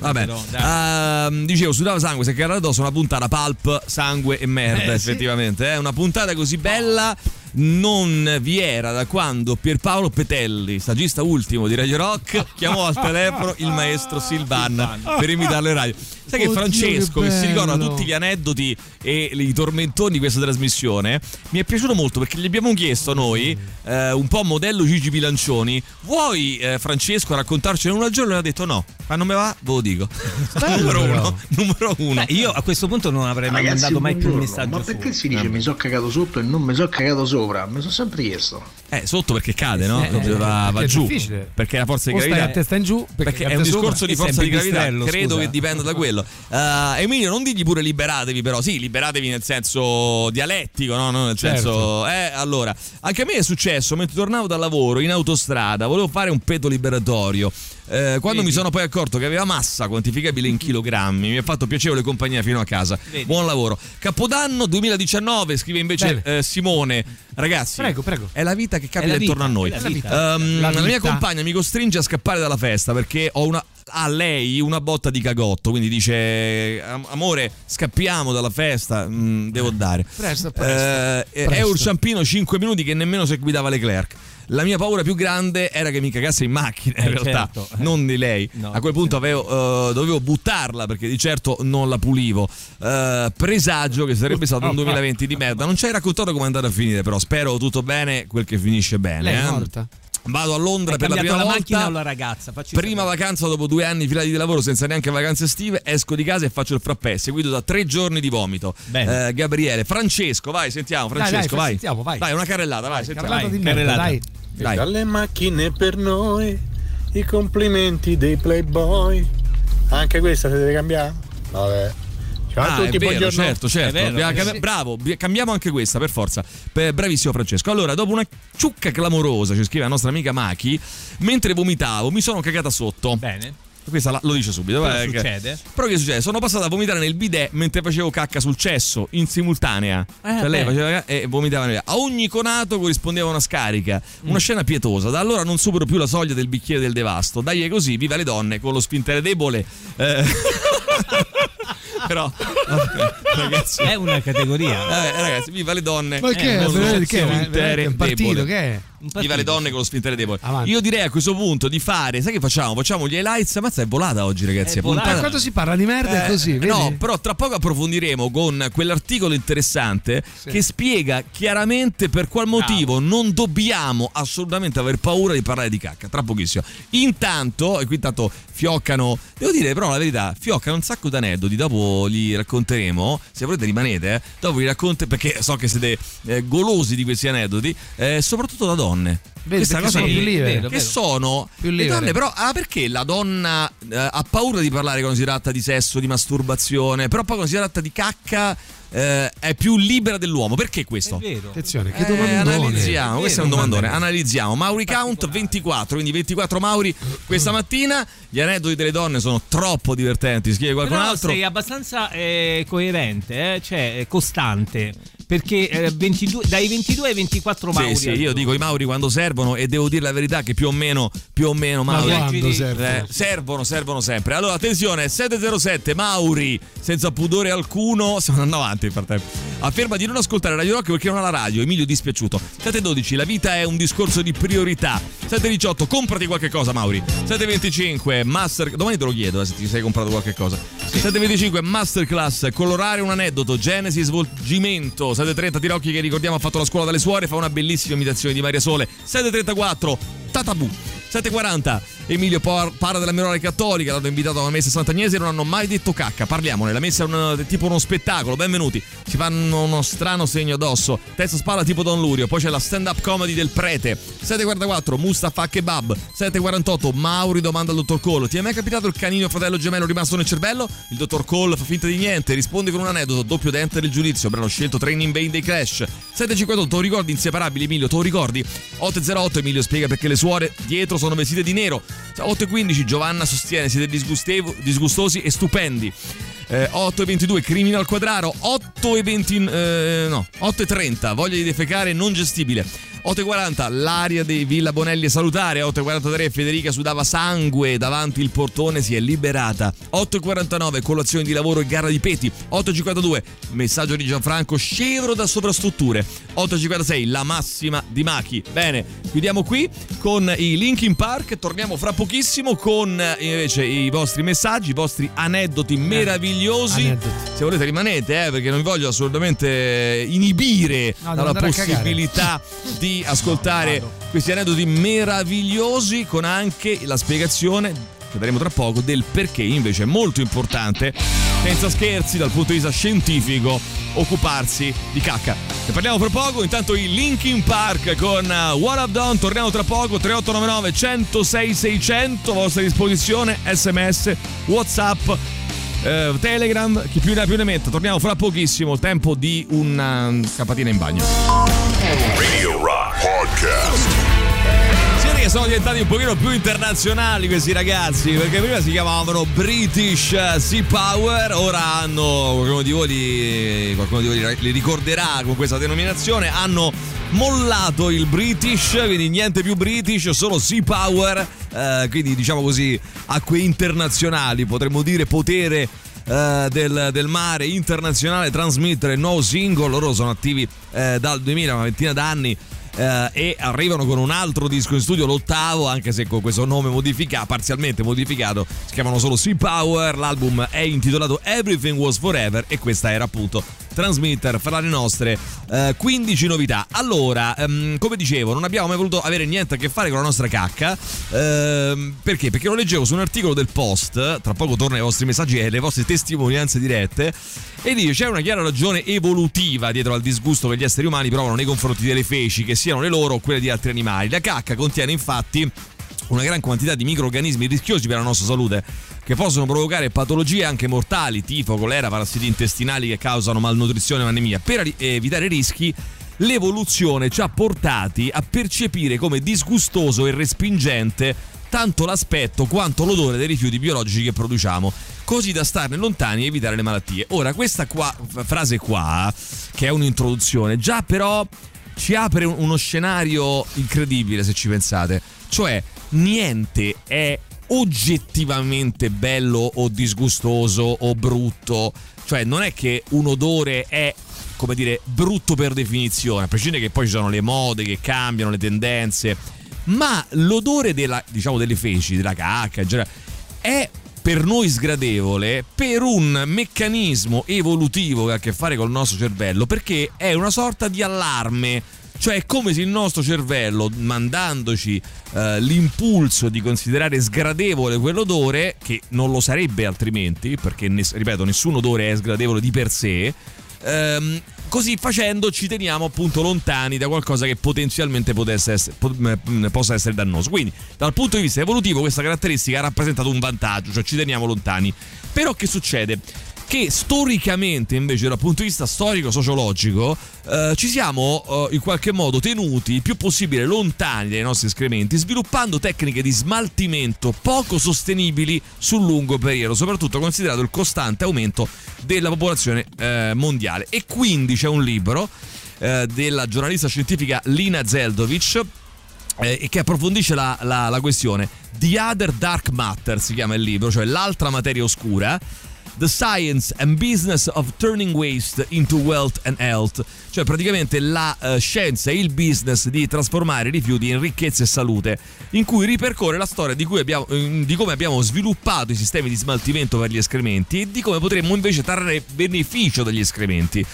vabbè. Dicevo, sudava sangue, si è cagato addosso. Una puntata pulp, sangue e merda, effettivamente. Una puntata così bella non vi era da quando Pierpaolo Petelli, stagista ultimo di Radio Rock, chiamò al telefono il maestro Silvan per imitarlo in radio. Sai che Francesco, che si ricorda tutti gli aneddoti e i tormentoni di questa trasmissione, mi è piaciuto molto perché gli abbiamo chiesto noi, un po' modello Gigi Bilancioni: vuoi Francesco raccontarcene una al giorno? E ha detto no, ma non me va, ve lo dico. numero uno. Io a questo punto non avrei mai mandato mai più un messaggio. Ma perché si dice mi sono cagato sotto e non mi sono cagato sopra? Mi sono sempre chiesto. Sotto perché cade, no? Va giù. Perché la forza di gravità. A testa in giù, perché è un discorso di forza di gravità. Credo che dipenda da quello. Emilio, non digli pure liberatevi, però sì, liberatevi nel senso dialettico, no? Nel senso, allora, anche a me è successo mentre tornavo dal lavoro in autostrada, volevo fare un peto liberatorio. Quando mi sono poi accorto che aveva massa quantificabile in chilogrammi, mi ha fatto piacevole compagnia fino a casa. Buon lavoro. Capodanno 2019, scrive invece Simone. Ragazzi, prego. È la vita che capita intorno a noi. La mia compagna mi costringe a scappare dalla festa perché ho lei una botta di cagotto, quindi dice: amore, scappiamo dalla festa, devo dare. Presto. È un ciampino 5 minuti che nemmeno se guidava Leclerc. La mia paura più grande era che mi cagasse in macchina, in realtà, non di lei. No. A quel punto dovevo buttarla perché di certo non la pulivo. Presagio che sarebbe stato un 2020 di merda. Non ci hai raccontato come è andata a finire, però spero tutto bene, quel che finisce bene. Lei è morta? Vado a Londra per la prima volta. Macchina o la ragazza? Prima vacanza dopo 2 anni filati di lavoro senza neanche vacanze estive. Esco di casa e faccio il frappè, seguito da 3 giorni di vomito. Gabriele, Francesco, vai, sentiamo. Francesco, vai. Sentiamo, vai. Dai, una carrellata, vai. Carrellata di merda, dai. Dalle macchine per noi, i complimenti dei Playboy. Anche questa si deve cambiare? Vabbè. Ciao a tutti, vero, buongiorno. Certo. Bravo, cambiamo anche questa per forza. Bravissimo Francesco. Allora, dopo una ciucca clamorosa, ci scrive la nostra amica Maki, mentre vomitavo mi sono cagata sotto. Bene. Questa lo dice subito. Succede? Però che succede? Sono passata a vomitare nel bidet mentre facevo cacca sul cesso in simultanea. Cioè lei faceva cacca e vomitava nel bidet. A ogni conato corrispondeva una scarica. Una scena pietosa. Da allora non supero più la soglia del bicchiere del devasto. Dai, è così, viva le donne con lo sfintere debole. Però ragazzi, è una categoria. Ragazzi, viva le donne. Ma che è? Un partito che è? Viva le donne con lo sfintere debole. Avanti. Io direi a questo punto di fare, sai che facciamo? Facciamo gli highlights. Mazza, è volata oggi, ragazzi. Ma quando si parla di merda è così, vedi? No, però tra poco approfondiremo con quell'articolo interessante che spiega chiaramente per qual motivo non dobbiamo assolutamente aver paura di parlare di cacca. Tra pochissimo. Intanto fioccano, devo dire però la verità, fioccano un sacco di aneddoti. Dopo li racconteremo. Se volete rimanete, dopo li racconto perché so che siete golosi di questi aneddoti, soprattutto da donne. Questa cosa sono più libere, che sono più le donne, però perché la donna ha paura di parlare quando si tratta di sesso, di masturbazione, però poi quando si tratta di cacca è più libera dell'uomo? Perché questo? È vero. Attenzione, che domandone. Analizziamo, questo è un domandone. Analizziamo. Mauri Count 24, quindi 24 Mauri questa mattina. Gli aneddoti delle donne sono troppo divertenti, scrive qualcun altro. Sei abbastanza coerente, cioè costante. Perché dai 22 ai 24 Mauri. Sì, io dico i Mauri quando servono, e devo dire la verità che più o meno Mauri servono sempre. Allora attenzione, 707 Mauri senza pudore alcuno, stiamo andando avanti nel frattempo. Afferma di non ascoltare Radio Rock perché non ha la radio. Emilio dispiaciuto. 712 la vita è un discorso di priorità. 718 comprati qualche cosa, Mauri. 725 domani te lo chiedo se ti sei comprato qualche cosa. 725 masterclass colorare un aneddoto, genesi, svolgimento. 730 Tirocchi, che ricordiamo ha fatto la scuola dalle suore, fa una bellissima imitazione di Maria Sole. 734 Tatabù. 7.40 Emilio parla della memoriale cattolica, dato invitato a una messa sant'Agnese, non hanno mai detto cacca. Parliamone, la messa è tipo uno spettacolo, benvenuti. Ci fanno uno strano segno addosso, testa spalla tipo Don Lurio. Poi c'è la stand up comedy del prete. 7.44 Mustafa Kebab. 7.48 Mauri domanda al dottor Cole: ti è mai capitato il canino fratello gemello rimasto nel cervello? Il dottor Cole fa finta di niente, risponde con un aneddoto, doppio dente del giudizio, brano scelto Training in Vain dei Clash. 7.58 te lo ricordi Inseparabili, Emilio, te lo ricordi? 8.08 Emilio spiega perché le suore dietro sono vestite di nero. 8.15 Giovanna sostiene siete disgustosi e stupendi. 8.22 Criminal Quadraro. 8.30 voglia di defecare non gestibile. 8.40 l'aria dei Villa Bonelli è salutare. 8.43 Federica sudava sangue davanti il portone, si è liberata. 8.49 colazione di lavoro e gara di peti. 8.52 messaggio di Gianfranco scevro da sovrastrutture. 8.56 la massima di Machi. Bene, chiudiamo qui con i Linkin Park. Torniamo fra pochissimo con invece i vostri messaggi, i vostri aneddoti meravigliosi. Se volete rimanete, perché non vi voglio assolutamente inibire dalla possibilità di ascoltare questi aneddoti meravigliosi, con anche la spiegazione che daremo tra poco del perché invece è molto importante, senza scherzi dal punto di vista scientifico, occuparsi di cacca. Ne parliamo fra poco. Intanto i Linkin Park con What I've Done. Torniamo tra poco. 3899 106 600 a vostra disposizione, SMS, WhatsApp, Telegram, chi più ne ha più ne metta. Torniamo fra pochissimo, tempo di una scapatina in bagno. Radio Rock Podcast. Che sono diventati un pochino più internazionali questi ragazzi, perché prima si chiamavano British Sea Power, ora hanno, qualcuno di voi li ricorderà con questa denominazione, hanno mollato il British, quindi niente più British, solo Sea Power, quindi diciamo così acque internazionali, potremmo dire potere del mare internazionale, trasmettere il nuovo singolo. Loro sono attivi dal 2000, una ventina d'anni. e arrivano con un altro disco in studio, l'8º, anche se con questo nome parzialmente modificato, si chiamano solo Sea Power. L'album è intitolato Everything Was Forever e questa era appunto Transmitter fra le nostre 15 novità. Allora, come dicevo, non abbiamo mai voluto avere niente a che fare con la nostra cacca, perché lo leggevo su un articolo del Post. Tra poco torno ai vostri messaggi e alle vostre testimonianze dirette, e dice: c'è una chiara ragione evolutiva dietro al disgusto che gli esseri umani provano nei confronti delle feci, che siano le loro o quelle di altri animali. La cacca contiene infatti una gran quantità di microrganismi rischiosi per la nostra salute, che possono provocare patologie anche mortali, tifo, colera, parassiti intestinali che causano malnutrizione o anemia. Per evitare rischi, l'evoluzione ci ha portati a percepire come disgustoso e respingente tanto l'aspetto quanto l'odore dei rifiuti biologici che produciamo, così da starne lontani e evitare le malattie. Ora, questa frase qua, che è un'introduzione, già però ci apre uno scenario incredibile, se ci pensate. Cioè, niente è oggettivamente bello o disgustoso o brutto. Cioè, non è che un odore è, come dire, brutto per definizione, a prescindere che poi ci sono le mode che cambiano, le tendenze, ma l'odore delle feci, della cacca in generale, è per noi sgradevole per un meccanismo evolutivo che ha a che fare col nostro cervello, perché è una sorta di allarme. Cioè è come se il nostro cervello, mandandoci l'impulso di considerare sgradevole quell'odore, che non lo sarebbe altrimenti, perché ripeto, nessun odore è sgradevole di per sé, così facendo ci teniamo appunto lontani da qualcosa che potenzialmente possa essere dannoso. Quindi dal punto di vista evolutivo questa caratteristica ha rappresentato un vantaggio, cioè ci teniamo lontani. Però che succede? Che storicamente, invece, dal punto di vista storico-sociologico, ci siamo in qualche modo tenuti il più possibile lontani dai nostri escrementi, sviluppando tecniche di smaltimento poco sostenibili sul lungo periodo, soprattutto considerato il costante aumento della popolazione mondiale. E quindi c'è un libro della giornalista scientifica Lina Zeldovic che approfondisce la questione. The Other Dark Matter si chiama il libro, cioè l'altra materia oscura. The Science and Business of Turning Waste into Wealth and Health, cioè praticamente la scienza e il business di trasformare i rifiuti in ricchezza e salute, in cui ripercorre la storia di come abbiamo sviluppato i sistemi di smaltimento per gli escrementi e di come potremmo invece trarre beneficio dagli escrementi.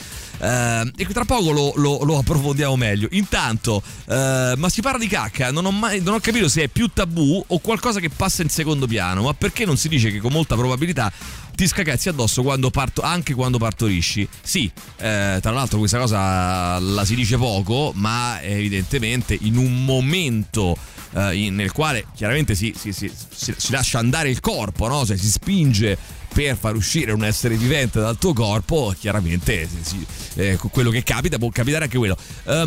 E tra poco lo approfondiamo meglio. Intanto, ma si parla di cacca, non ho capito se è più tabù o qualcosa che passa in secondo piano. Ma perché non si dice che con molta probabilità ti scacazzi addosso anche quando partorisci? Sì, tra l'altro questa cosa la si dice poco, ma evidentemente in un momento nel quale chiaramente si lascia andare il corpo, no? Cioè si spinge per far uscire un essere vivente dal tuo corpo, chiaramente quello che capita può capitare anche quello.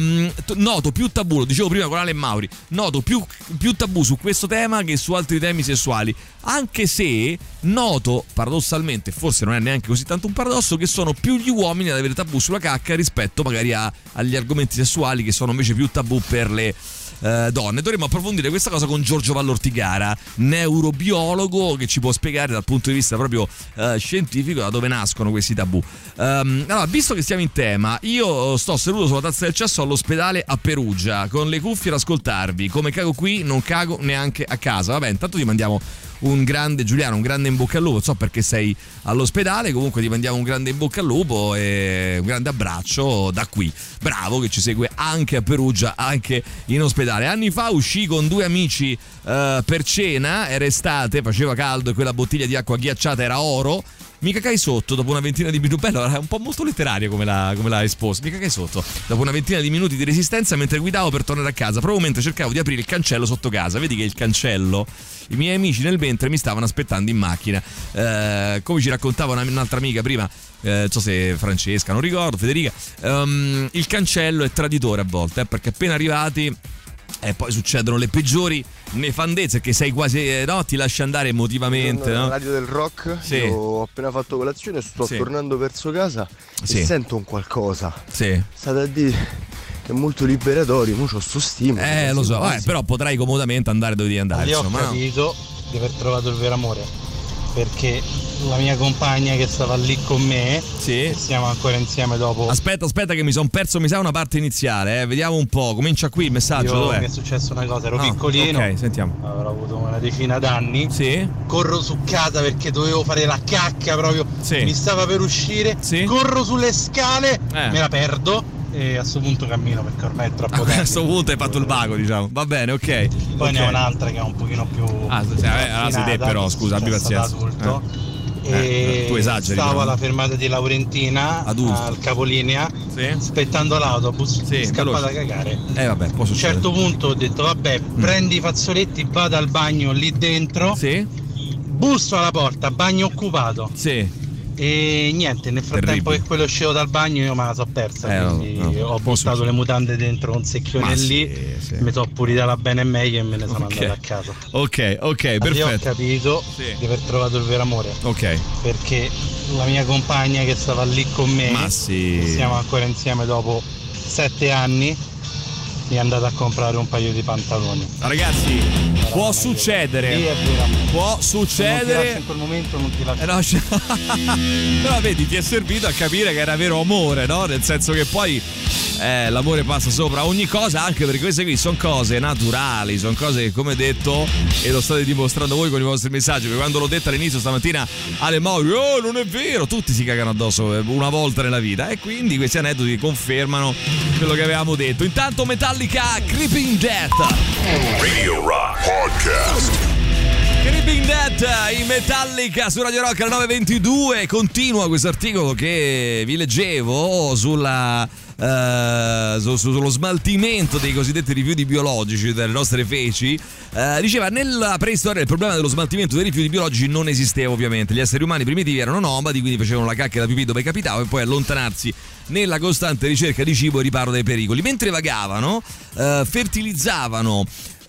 Noto più tabù, lo dicevo prima con Ale e Mauri, noto più tabù su questo tema che su altri temi sessuali, anche se noto paradossalmente, forse non è neanche così tanto un paradosso, che sono più gli uomini ad avere tabù sulla cacca rispetto magari agli argomenti sessuali, che sono invece più tabù per le donne. Dovremmo approfondire questa cosa con Giorgio Vallortigara, neurobiologo, che ci può spiegare dal punto di vista proprio scientifico da dove nascono questi tabù. Allora, visto che stiamo in tema, io sto seduto sulla tazza del cesso all'ospedale a Perugia con le cuffie ad ascoltarvi. Come cago qui non cago neanche a casa. Vabbè, intanto ti mandiamo un grande, Giuliano, un grande in bocca al lupo. Non so perché sei all'ospedale, comunque ti mandiamo un grande in bocca al lupo e un grande abbraccio da qui. Bravo, che ci segue anche a Perugia, anche in ospedale. Anni fa uscì con due amici per cena, era estate, faceva caldo e quella bottiglia di acqua ghiacciata era oro. Mi cacai sotto dopo una ventina di minuti. Bello, era un po' molto letteraria come l'ha esposto. Mi cacai sotto dopo una ventina di minuti di resistenza mentre guidavo per tornare a casa, proprio mentre cercavo di aprire il cancello sotto casa. Vedi che il cancello, i miei amici nel mentre mi stavano aspettando in macchina. Come ci raccontava un'altra amica prima, non so se Francesca, non ricordo, Federica, il cancello è traditore a volte, perché appena arrivati e poi succedono le peggiori nefandezze, che sei quasi, no, ti lasci andare emotivamente, no? Radio del Rock, sì. Io ho appena fatto colazione, sto tornando verso casa e sento un qualcosa. Sì. State a dire che è molto liberatorio, mo c'ho sto stimolo. Lo so, però potrai comodamente andare dove devi andare. Io ho capito di aver trovato il vero amore. perché la mia compagna che stava lì con me, siamo ancora insieme dopo. Aspetta che mi sono perso, mi sa una parte iniziale, vediamo un po', comincia qui il messaggio. Dov'è? Mi è successo una cosa, ero piccolino, ok, sentiamo. Avrò avuto una decina d'anni, corro su casa perché dovevo fare la cacca proprio, mi stava per uscire, corro sulle scale, me la perdo e a questo punto cammino perché ormai è troppo tempo. A questo punto hai fatto il vago, diciamo. Va bene, ok. Poi ne ho un'altra che è un pochino più sei te però, scusa, abbi pazienza. E tu esageri, stavo alla fermata di Laurentina al capolinea, aspettando l'autobus, scappato a cagare. Vabbè, può succedere. A un certo punto ho detto vabbè, prendi i fazzoletti, vado al bagno lì dentro, busso alla porta, bagno occupato. E niente, nel frattempo che quello uscivo dal bagno io me la so persa, quindi ho buttato le mutande dentro un secchione lì, mi sono pulita bene e meglio e me ne sono andato a casa. Ok, perfetto. Io ho capito di aver trovato il vero amore, perché la mia compagna che stava lì con me, siamo ancora insieme dopo 7 anni, mi è andata a comprare un paio di pantaloni. Ragazzi, può succedere. Può succedere. In quel momento non ti lascio. Però vedi, ti è servito a capire che era vero amore, no? Nel senso che poi l'amore passa sopra ogni cosa, anche perché queste qui sono cose naturali, sono cose che, come detto, e lo state dimostrando voi con i vostri messaggi, perché quando l'ho detto all'inizio stamattina alle Mauri, non è vero, tutti si cagano addosso una volta nella vita, e quindi questi aneddoti confermano quello che avevamo detto. Intanto Metallica, Creeping Death, Radio Rock Podcast. Creeping Death, in Metallica su Radio Rock alle 9:22. Continua questo articolo che vi leggevo sullo smaltimento dei cosiddetti rifiuti biologici delle nostre feci. Diceva, nella preistoria il problema dello smaltimento dei rifiuti biologici non esisteva, ovviamente. Gli esseri umani primitivi erano nomadi, quindi facevano la cacca da pipì dove capitava e poi allontanarsi nella costante ricerca di cibo e riparo dai pericoli. Mentre vagavano, fertilizzavano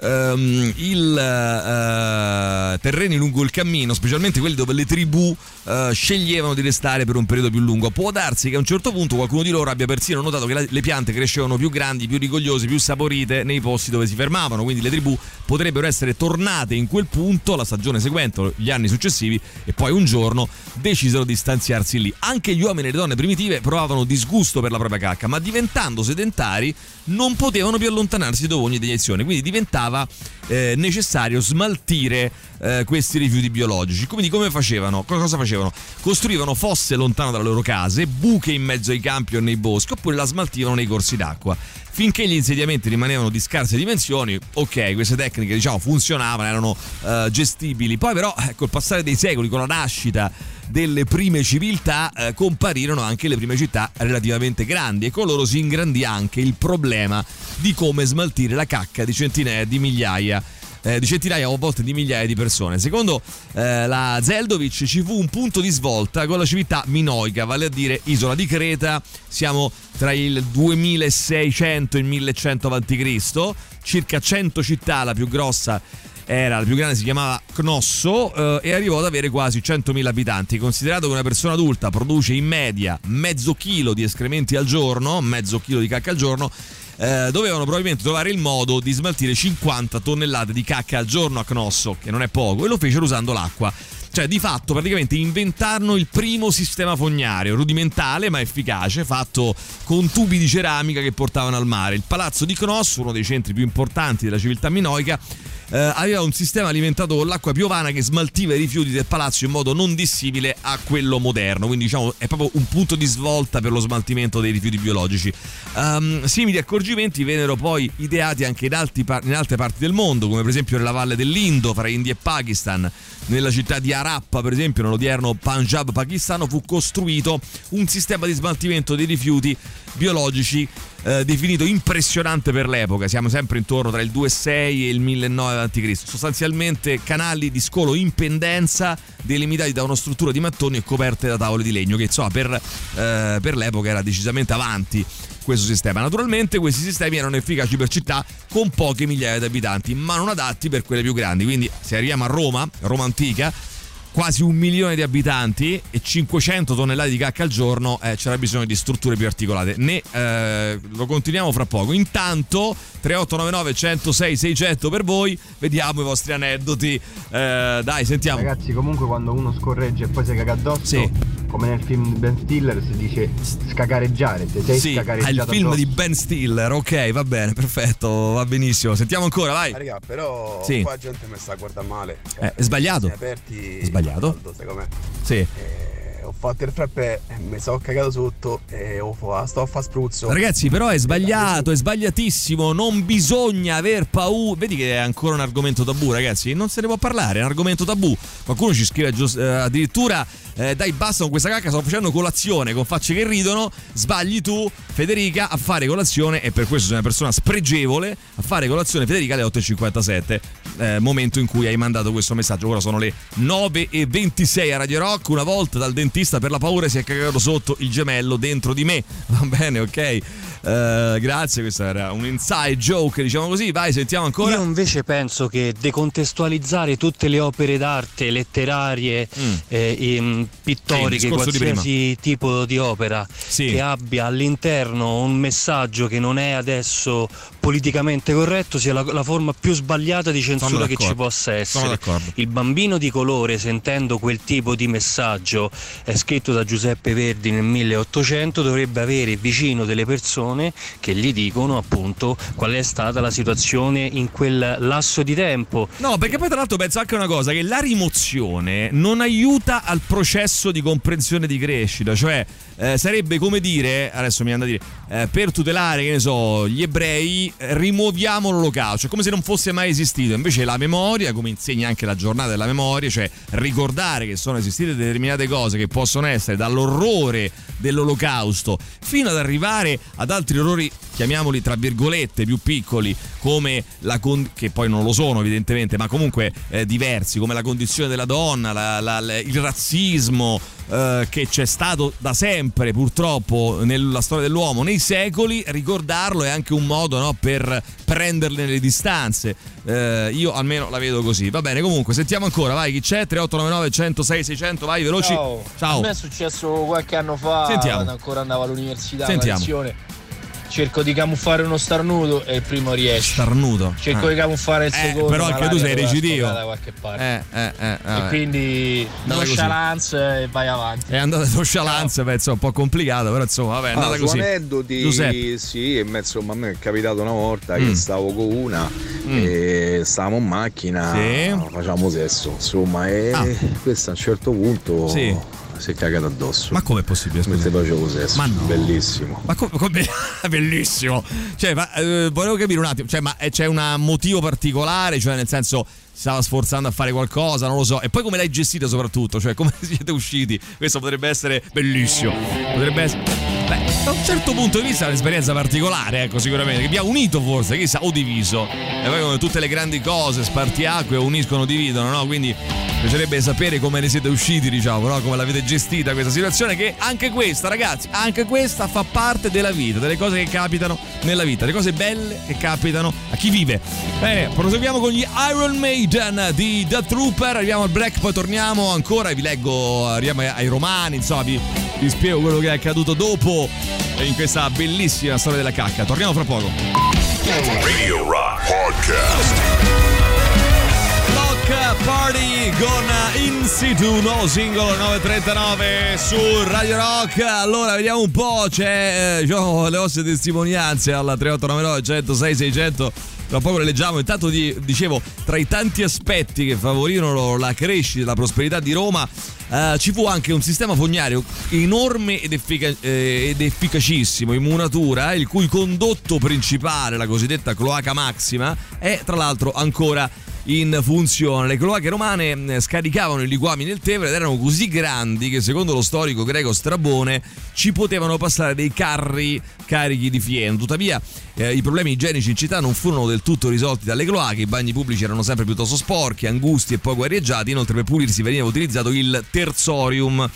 terreni lungo il cammino, specialmente quelli dove le tribù sceglievano di restare per un periodo più lungo. Può darsi che a un certo punto qualcuno di loro abbia persino notato che le piante crescevano più grandi, più rigogliose, più saporite nei posti dove si fermavano, quindi le tribù potrebbero essere tornate in quel punto la stagione seguente, gli anni successivi, e poi un giorno decisero di stanziarsi lì. Anche gli uomini e le donne primitive provavano disgusto per la propria cacca, ma diventando sedentari non potevano più allontanarsi da ogni deiezione, quindi diventava necessario smaltire questi rifiuti biologici. Quindi come facevano? Cosa facevano? Costruivano fosse lontano dalle loro case, buche in mezzo ai campi o nei boschi, oppure la smaltivano nei corsi d'acqua. Finché gli insediamenti rimanevano di scarse dimensioni, ok, queste tecniche funzionavano, erano gestibili. Poi però col passare dei secoli, con la nascita delle prime civiltà, comparirono anche le prime città relativamente grandi, e con loro si ingrandì anche il problema di come smaltire la cacca di centinaia o a volte di migliaia di persone. Secondo la Zeldovic ci fu un punto di svolta con la civiltà minoica, vale a dire isola di Creta. Siamo tra il 2600 e il 1100 a.C., circa 100 città, la più grande si chiamava Cnosso, e arrivò ad avere quasi 100.000 abitanti. Considerato che una persona adulta produce in media mezzo chilo di escrementi al giorno, mezzo chilo di cacca al giorno, dovevano probabilmente trovare il modo di smaltire 50 tonnellate di cacca al giorno a Cnosso, che non è poco, e lo fecero usando l'acqua. Cioè, di fatto, praticamente inventarono il primo sistema fognario, rudimentale ma efficace, fatto con tubi di ceramica che portavano al mare. Il palazzo di Cnosso, uno dei centri più importanti della civiltà minoica, aveva un sistema alimentato con l'acqua piovana che smaltiva i rifiuti del palazzo in modo non dissimile a quello moderno, quindi è proprio un punto di svolta per lo smaltimento dei rifiuti biologici. Simili accorgimenti vennero poi ideati anche in altre parti del mondo, come per esempio nella valle dell'Indo, fra India e Pakistan. Nella città di Harappa, per esempio, nell'odierno Punjab pakistano, fu costruito un sistema di smaltimento dei rifiuti biologici definito impressionante per l'epoca. Siamo sempre intorno tra il 2,6 e il 1009 a.C. Sostanzialmente canali di scolo in pendenza delimitati da una struttura di mattoni e coperte da tavole di legno, che insomma per l'epoca era decisamente avanti questo sistema. Naturalmente questi sistemi erano efficaci per città con poche migliaia di abitanti, ma non adatti per quelle più grandi. Quindi se arriviamo a Roma antica, quasi 1 milione di abitanti e 500 tonnellate di cacca al giorno, c'era bisogno di strutture più articolate. Lo continuiamo fra poco. Intanto 3899 106 600 per voi, vediamo i vostri aneddoti. Dai, sentiamo. Ragazzi, comunque quando uno scorreggia e poi si caga addosso, come nel film di Ben Stiller si dice scagareggiare, il film di Ben Stiller, ok, va bene, perfetto, va benissimo. Sentiamo ancora, vai. Raga, però qua la gente mi sta guardando male. È sbagliato. Aperti, sbagliato. Secondo me. Sì. Ho fatto il frappè, mi sono cagato sotto e sto a fare spruzzo. Ragazzi, però è sbagliato, è sbagliatissimo. Non bisogna aver paura. Vedi che è ancora un argomento tabù, ragazzi. Non se ne può parlare, è un argomento tabù. Qualcuno ci scrive addirittura dai, basta con questa cacca, sto facendo colazione, con facce che ridono. Sbagli tu, Federica, a fare colazione, e per questo sei una persona spregevole, a fare colazione, Federica, alle 8.57, momento in cui hai mandato questo messaggio. Ora sono le 9.26 a Radio Rock. Una volta dal dentista per la paura si è cagato sotto il gemello dentro di me. Va bene, ok. Grazie, questo era un inside joke, diciamo così. Vai, sentiamo ancora. Io invece penso che decontestualizzare tutte le opere d'arte letterarie pittoriche, qualsiasi tipo di opera che abbia all'interno un messaggio che non è adesso politicamente corretto sia la forma più sbagliata di censura che ci possa essere. Il bambino di colore, sentendo quel tipo di messaggio scritto da Giuseppe Verdi nel 1800, dovrebbe avere vicino delle persone che gli dicono appunto qual è stata la situazione in quel lasso di tempo. No, perché poi tra l'altro penso anche una cosa, che la rimozione non aiuta al processo di comprensione di crescita, cioè sarebbe come dire, adesso mi viene da dire, per tutelare, che ne so, gli ebrei, rimuoviamo l'olocausto, cioè come se non fosse mai esistito. Invece la memoria, come insegna anche la giornata della memoria, cioè ricordare che sono esistite determinate cose che possono essere dall'orrore dell'olocausto fino ad arrivare ad altri orrori, chiamiamoli tra virgolette più piccoli, come che poi non lo sono evidentemente, ma comunque diversi, come la condizione della donna, il razzismo che c'è stato da sempre purtroppo nella storia dell'uomo nei secoli. Ricordarlo è anche un modo, no, per prenderle le distanze. Io almeno la vedo così. Va bene, comunque sentiamo ancora, vai, chi c'è? 3899 106 600, vai, veloci. Ciao. A me è successo qualche anno fa, quando ancora andavo all'università. Sentiamo. Cerco di camuffare uno starnuto e il primo riesce. Starnuto. Cerco di camuffare il secondo. Però anche tu sei recidivo. Da qualche parte. E quindi nonchalance e vai avanti. È andata nonchalance, penso un po' complicato, però insomma, vabbè, è andata così. Aneddoti, sì, insomma, a me è capitato una volta che stavo con una e stavamo in macchina, facciamo sesso, insomma, e questo a un certo punto si è cagato addosso. Ma com'è possibile? Mentre facevo sesso. Ma no. Bellissimo. Ma come bellissimo. Cioè, volevo capire un attimo, cioè, ma c'è un motivo particolare, cioè nel senso si stava sforzando a fare qualcosa, non lo so. E poi come l'hai gestita soprattutto, cioè come siete usciti? Questo potrebbe essere bellissimo. Potrebbe essere, da un certo punto di vista è un'esperienza particolare, ecco, sicuramente, che vi ha unito forse, chissà, o diviso. E poi come tutte le grandi cose, spartiacque uniscono, dividono, no? Quindi piacerebbe sapere come ne siete usciti, diciamo, no? Come l'avete gestita questa situazione, che anche questa, ragazzi, anche questa fa parte della vita, delle cose che capitano nella vita, le cose belle che capitano a chi vive. Bene, proseguiamo con gli Iron Maiden di The Trooper, arriviamo al break, poi torniamo ancora e vi leggo, arriviamo ai Romani, insomma, vi spiego quello che è accaduto dopo in questa bellissima storia della cacca. Torniamo fra poco. Radio Rock Podcast. Party con In Situ, nuovo singolo 9:39 su Radio Rock. Allora vediamo un po', c'è le vostre testimonianze alla 3899 106 600. Tra poco le leggiamo. Intanto dicevo, tra i tanti aspetti che favorirono la crescita e la prosperità di Roma, ci fu anche un sistema fognario enorme ed efficacissimo in muratura, il cui condotto principale, la cosiddetta cloaca maxima, è tra l'altro ancora in funzione. Le cloache romane scaricavano i liquami nel Tevere ed erano così grandi che, secondo lo storico greco Strabone, ci potevano passare dei carri carichi di fieno. Tuttavia i problemi igienici in città non furono del tutto risolti dalle cloache. I bagni pubblici erano sempre piuttosto sporchi, angusti e poco arieggiati. Inoltre, per pulirsi veniva utilizzato il terzorium,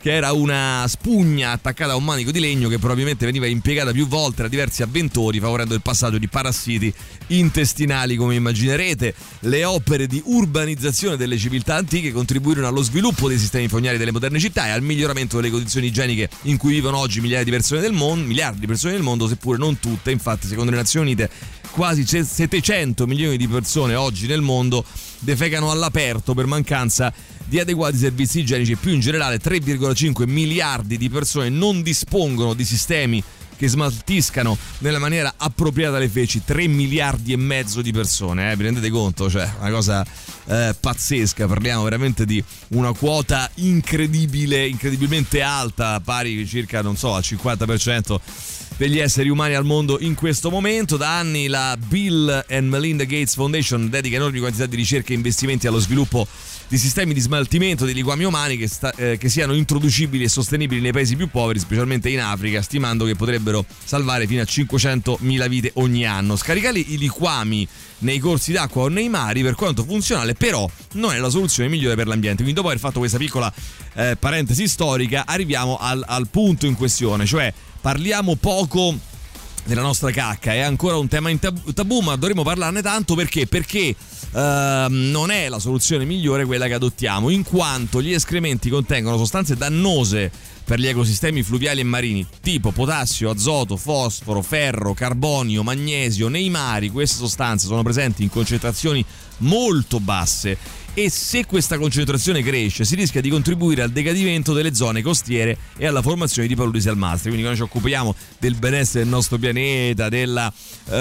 che era una spugna attaccata a un manico di legno che probabilmente veniva impiegata più volte da diversi avventori, favorendo il passaggio di parassiti intestinali, come immaginerete. Le opere di urbanizzazione delle civiltà antiche contribuirono allo sviluppo dei sistemi fognari delle moderne città e al miglioramento delle condizioni igieniche in cui vivono oggi miliardi di persone del mondo, seppure non tutte. Infatti, secondo le Nazioni Unite, quasi 700 milioni di persone oggi nel mondo defecano all'aperto per mancanza di adeguati servizi igienici, e più in generale 3,5 miliardi di persone non dispongono di sistemi che smaltiscano nella maniera appropriata le feci. 3 miliardi e mezzo di persone, vi rendete conto? Cioè, una cosa pazzesca. Parliamo veramente di una quota incredibilmente alta, pari circa, non so, al 50% degli esseri umani al mondo in questo momento. Da anni la Bill and Melinda Gates Foundation dedica enormi quantità di ricerche e investimenti allo sviluppo di sistemi di smaltimento dei liquami umani che siano introducibili e sostenibili nei paesi più poveri, specialmente in Africa, stimando che potrebbero salvare fino a 500.000 vite ogni anno. Scaricare i liquami nei corsi d'acqua o nei mari, per quanto funzionale, però non è la soluzione migliore per l'ambiente. Quindi, dopo aver fatto questa piccola parentesi storica, arriviamo al punto in questione, cioè parliamo poco della nostra cacca. È ancora un tema in tabù, ma dovremo parlarne tanto perché non è la soluzione migliore quella che adottiamo, in quanto gli escrementi contengono sostanze dannose per gli ecosistemi fluviali e marini, tipo potassio, azoto, fosforo, ferro, carbonio, magnesio. Nei mari queste sostanze sono presenti in concentrazioni molto basse, e se questa concentrazione cresce si rischia di contribuire al decadimento delle zone costiere e alla formazione di paludi salmastri. Quindi, quando ci occupiamo del benessere del nostro pianeta, della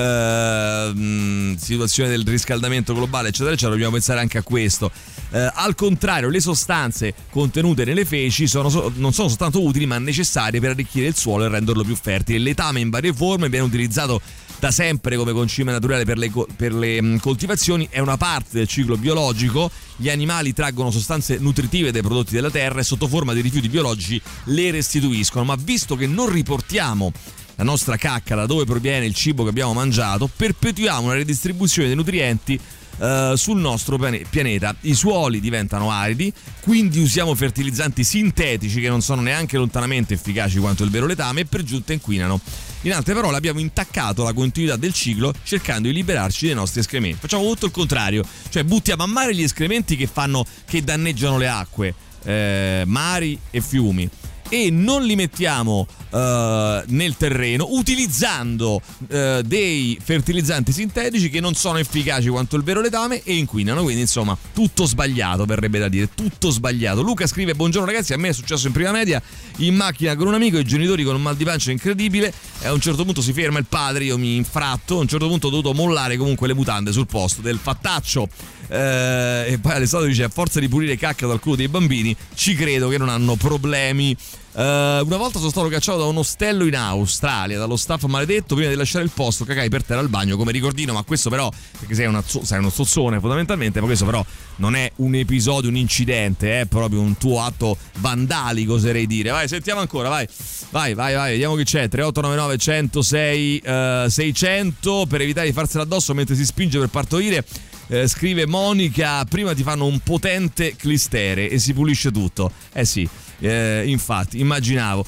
situazione del riscaldamento globale, eccetera eccetera, dobbiamo pensare anche a questo. Al contrario, le sostanze contenute nelle feci non sono soltanto utili, ma necessarie per arricchire il suolo e renderlo più fertile. Il letame in varie forme viene utilizzato da sempre come concime naturale per le coltivazioni, è una parte del ciclo biologico. Gli animali traggono sostanze nutritive dai prodotti della terra e sotto forma di rifiuti biologici le restituiscono, ma visto che non riportiamo la nostra cacca da dove proviene il cibo che abbiamo mangiato, perpetuiamo una redistribuzione dei nutrienti sul nostro pianeta. I suoli diventano aridi, quindi usiamo fertilizzanti sintetici che non sono neanche lontanamente efficaci quanto il vero letame e per giunta inquinano. In altre parole, abbiamo intaccato la continuità del ciclo cercando di liberarci dei nostri escrementi. Facciamo tutto il contrario, cioè buttiamo a mare gli escrementi che danneggiano le acque, mari e fiumi, e non li mettiamo nel terreno utilizzando dei fertilizzanti sintetici che non sono efficaci quanto il vero letame e inquinano. Quindi, insomma, tutto sbagliato, verrebbe da dire, tutto sbagliato. Luca scrive: buongiorno ragazzi, a me è successo in prima media in macchina con un amico, i genitori con un mal di pancia incredibile, e a un certo punto si ferma il padre, io mi infratto, a un certo punto ho dovuto mollare comunque le mutande sul posto del fattaccio. E poi Alessandro dice: a forza di pulire cacca dal culo dei bambini ci credo che non hanno problemi. Una volta sono stato cacciato da un ostello in Australia dallo staff maledetto. Prima di lasciare il posto cacai per terra al bagno come ricordino, ma questo però perché sei uno zozzone fondamentalmente, ma questo però non è un episodio, un incidente, è proprio un tuo atto vandalico, oserei dire. Vai, sentiamo ancora, vai, vediamo chi c'è. 3899 106 600 per evitare di farsela addosso mentre si spinge per partorire. Scrive Monica: prima ti fanno un potente clistere e si pulisce tutto. Sì, infatti immaginavo.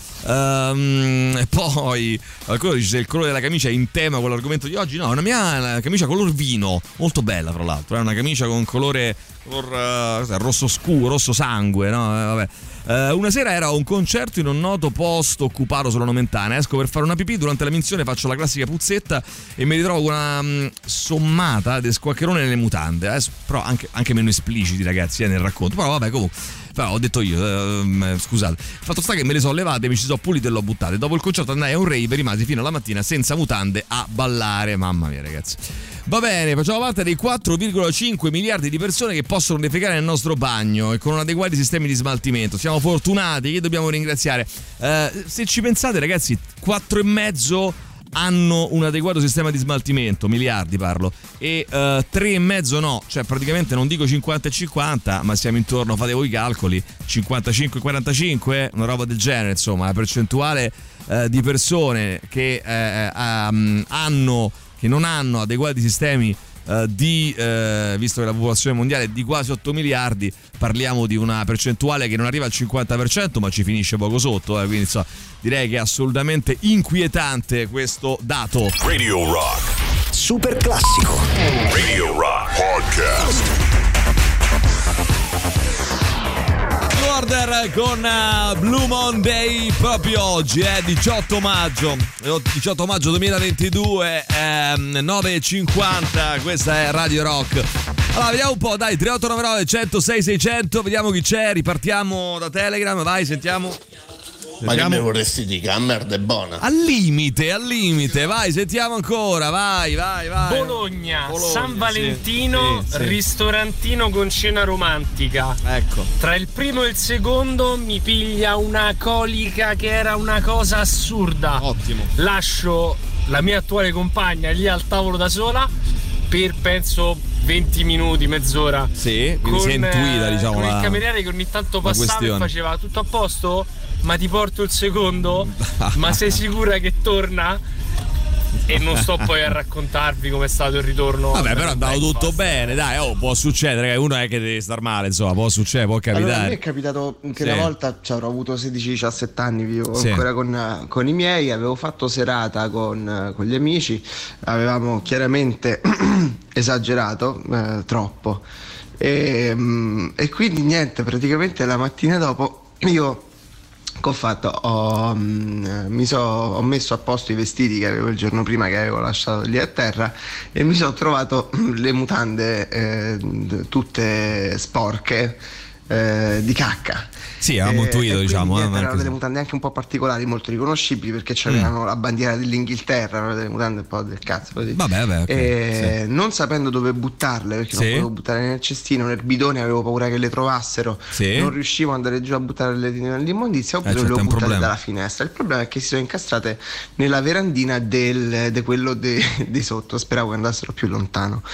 Poi qualcuno dice se il colore della camicia è in tema con l'argomento di oggi. No, una mia camicia color vino, molto bella tra l'altro, è una camicia con color rosso scuro, rosso sangue, no? Vabbè. Una sera era a un concerto in un noto posto occupato sulla Nomentana. Esco per fare una pipì, durante la menzione faccio la classica puzzetta e mi ritrovo con una sommata di squaccherone nelle mutande. Adesso, però anche meno espliciti, ragazzi, nel racconto. Però vabbè, comunque, però ho detto io, scusate. Il fatto sta che me le sono levate, mi ci sono pulite e l'ho buttate. Dopo il concerto andai a un rave e rimasi fino alla mattina senza mutande a ballare. Mamma mia, ragazzi. Va bene, facciamo parte dei 4,5 miliardi di persone che possono defecare nel nostro bagno e con adeguati sistemi di smaltimento. Siamo fortunati, che dobbiamo ringraziare. Se ci pensate, ragazzi, 4,5 hanno un adeguato sistema di smaltimento, miliardi parlo, e 3,5 no, cioè praticamente non dico 50 e 50, ma siamo intorno, fate voi i calcoli, 55 e 45, una roba del genere, insomma, la percentuale di persone che non hanno adeguati sistemi visto che la popolazione mondiale è di quasi 8 miliardi, parliamo di una percentuale che non arriva al 50%, ma ci finisce poco sotto, quindi insomma, direi che è assolutamente inquietante questo dato. Radio Rock Super classico. Radio Rock Podcast. Order con Blue Monday proprio oggi, 18 maggio 2022, 9.50, questa è Radio Rock. Allora vediamo un po', dai, 3899 106 600, vediamo chi c'è, ripartiamo da Telegram, vai, sentiamo. Ma che mi vorresti di merda è buona? Al limite, vai, sentiamo ancora, vai. Bologna, San Valentino, sì. Ristorantino con cena romantica. Ecco. Tra il primo e il secondo mi piglia una colica che era una cosa assurda. Ottimo. Lascio la mia attuale compagna lì al tavolo da sola per penso 20 minuti, mezz'ora. Sì, quindi si è intuita, diciamo, con il cameriere che ogni tanto passava e faceva: tutto a posto? Ma ti porto il secondo? Ma sei sicura che torna? E non sto poi a raccontarvi com'è stato il ritorno. Vabbè, però è andato tutto bene, dai, può succedere, uno è che deve star male, insomma, può succedere, può capitare. Allora, a me è capitato che una volta, avrò avuto 16-17 anni, vivo ancora con i miei, avevo fatto serata con gli amici, avevamo chiaramente esagerato troppo e quindi niente, praticamente la mattina dopo io che ho fatto? Ho messo a posto i vestiti che avevo il giorno prima, che avevo lasciato lì a terra, e mi sono trovato le mutande tutte sporche di cacca. Sì, avevamo intuito, diciamo. Erano delle mutande anche un po' particolari, molto riconoscibili, perché c'avevano la bandiera dell'Inghilterra, erano delle mutande un po' del cazzo così. Vabbè, okay, non sapendo dove buttarle, perché non potevo buttarle nel cestino, nel bidone, avevo paura che le trovassero, non riuscivo ad andare giù a buttarle nell'immondizia, oppure le ho buttate dalla finestra. Il problema è che si sono incastrate nella verandina di quello di sotto, speravo che andassero più lontano,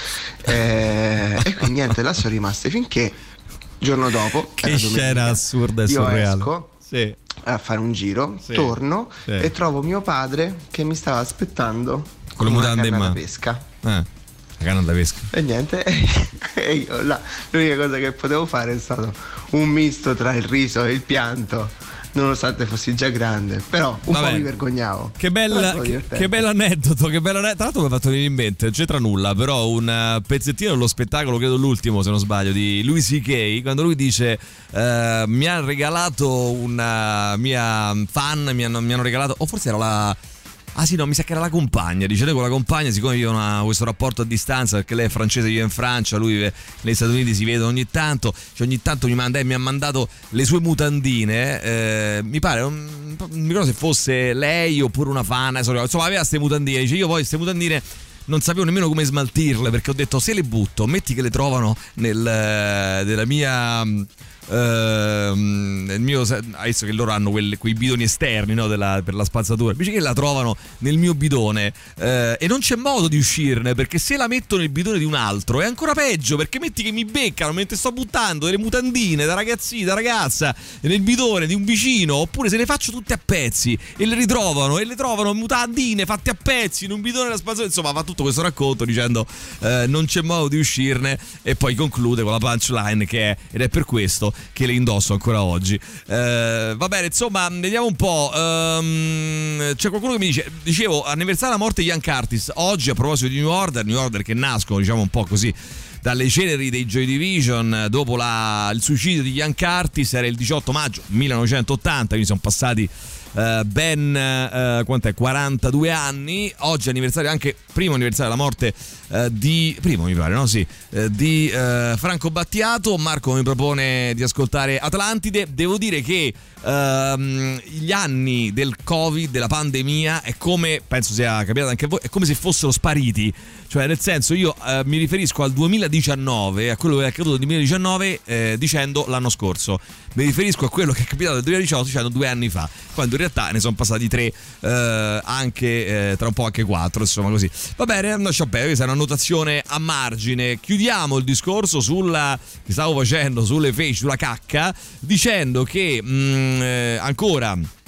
e quindi niente, là sono rimaste finché giorno dopo, che scena assurda e surreale, esco a fare un giro, torno e trovo mio padre che mi stava aspettando con le mutande in mano, pesca. La canna da pesca. E niente, e io là, l'unica cosa che potevo fare è stato un misto tra il riso e il pianto, nonostante fossi già grande, però un po' mi vergognavo. Che bell'aneddoto, tra l'altro mi ha fatto venire in mente, non c'entra nulla, però un pezzettino dello spettacolo, credo l'ultimo se non sbaglio, di Louis C.K., quando lui dice mi ha regalato una mia fan, mi hanno regalato, o forse era la... Ah sì, no, mi sa che era la compagna. Dice: lei con la compagna, siccome io ho questo rapporto a distanza, perché lei è francese, vive in Francia, lui vive negli Stati Uniti, si vedono ogni tanto, ogni tanto mi ha mandato le sue mutandine, mi pare, non mi ricordo se fosse lei oppure una fan, insomma aveva queste mutandine. Dice: io poi queste mutandine non sapevo nemmeno come smaltirle, perché ho detto, se le butto, metti che le trovano nella mia... nel mio, adesso che loro hanno quei bidoni esterni, no, per la spazzatura, invece che la trovano nel mio bidone, e non c'è modo di uscirne, perché se la metto nel bidone di un altro è ancora peggio, perché metti che mi beccano mentre sto buttando delle mutandine da ragazza nel bidone di un vicino, oppure se le faccio tutte a pezzi e le ritrovano e le trovano mutandine fatte a pezzi in un bidone della spazzatura. Insomma, fa tutto questo racconto dicendo non c'è modo di uscirne, e poi conclude con la punchline che è: ed è per questo che le indosso ancora oggi. Va bene, insomma, vediamo un po'. C'è qualcuno che mi dice, dicevo, anniversario della morte di Ian Curtis oggi, a proposito di New Order che nascono, diciamo, un po' così dalle ceneri dei Joy Division dopo il suicidio di Ian Curtis. Era il 18 maggio 1980, quindi sono passati ben 42 anni. Oggi è anniversario, anche primo anniversario della morte di Franco Battiato. Marco mi propone di ascoltare Atlantide. Devo dire che gli anni del Covid, della pandemia, è come, penso sia capitato anche a voi, è come se fossero spariti. Cioè, nel senso, io mi riferisco al 2019, a quello che è accaduto nel 2019 dicendo l'anno scorso. Mi riferisco a quello che è capitato nel 2018 dicendo 2 anni fa, quando in realtà ne sono passati 3, anche tra un po' anche 4, insomma, così. Va bene, questa è una notazione a margine. Chiudiamo il discorso che stavo facendo sulle feci, sulla cacca, dicendo che ancora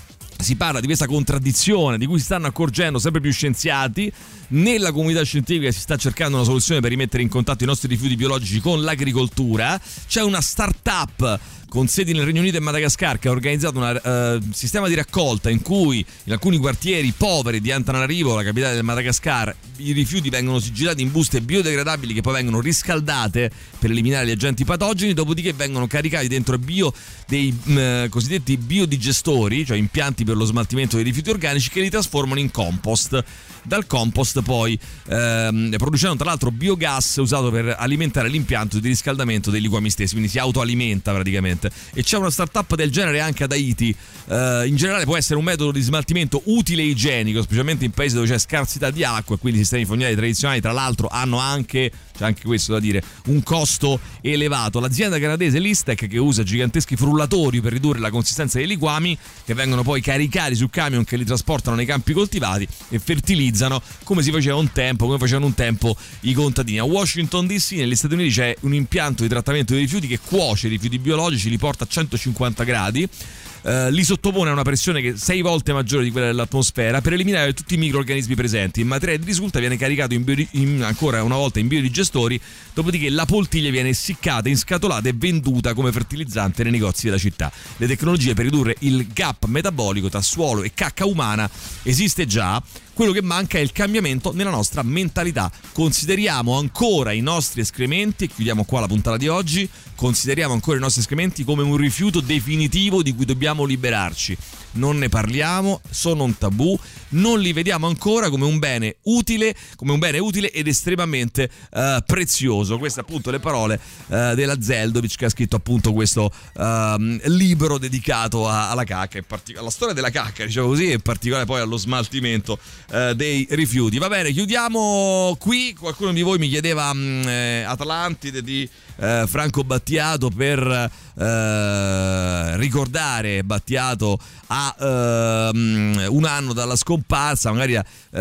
si parla di questa contraddizione di cui si stanno accorgendo sempre più scienziati. Nella comunità scientifica si sta cercando una soluzione per rimettere in contatto i nostri rifiuti biologici con l'agricoltura. C'è una start-up con sedi nel Regno Unito e Madagascar che ha organizzato un sistema di raccolta in cui in alcuni quartieri poveri di Antananarivo, la capitale del Madagascar, i rifiuti vengono sigillati in buste biodegradabili che poi vengono riscaldate per eliminare gli agenti patogeni, dopodiché vengono caricati dentro dei cosiddetti biodigestori, cioè impianti per lo smaltimento dei rifiuti organici, che li trasformano in compost. Dal compost poi producendo tra l'altro biogas usato per alimentare l'impianto di riscaldamento dei liquami stessi, quindi si autoalimenta praticamente. E c'è una startup del genere anche ad Haiti. In generale può essere un metodo di smaltimento utile e igienico, specialmente in paesi dove c'è scarsità di acqua, e quindi i sistemi fognari tradizionali tra l'altro hanno anche, c'è anche questo da dire, un costo elevato. L'azienda canadese Listec, che usa giganteschi frullatori per ridurre la consistenza dei liquami, che vengono poi caricati su camion che li trasportano nei campi coltivati e fertilizzano come facevano un tempo i contadini. A Washington DC, negli Stati Uniti, c'è un impianto di trattamento dei rifiuti che cuoce i rifiuti biologici, li porta a 150 gradi. Li sottopone a una pressione che è 6 volte maggiore di quella dell'atmosfera per eliminare tutti i microrganismi presenti. Il materiale di risulta viene caricato ancora una volta in biodigestori, dopodiché la poltiglia viene essiccata, inscatolata e venduta come fertilizzante nei negozi della città. Le tecnologie per ridurre il gap metabolico tra suolo e cacca umana esiste già. Quello che manca è il cambiamento nella nostra mentalità. Consideriamo ancora i nostri escrementi, e chiudiamo qua la puntata di oggi, consideriamo ancora i nostri escrementi come un rifiuto definitivo di cui dobbiamo liberarci. Non ne parliamo, sono un tabù, non li vediamo ancora come un bene utile ed estremamente prezioso. Queste appunto le parole della Zeldovic, che ha scritto appunto questo libro dedicato alla cacca, alla storia della cacca, diciamo così, e in particolare poi allo smaltimento dei rifiuti. Va bene, chiudiamo qui. Qualcuno di voi mi chiedeva Atlantide di Franco Battiato per ricordare Battiato a un anno dalla scomparsa. Magari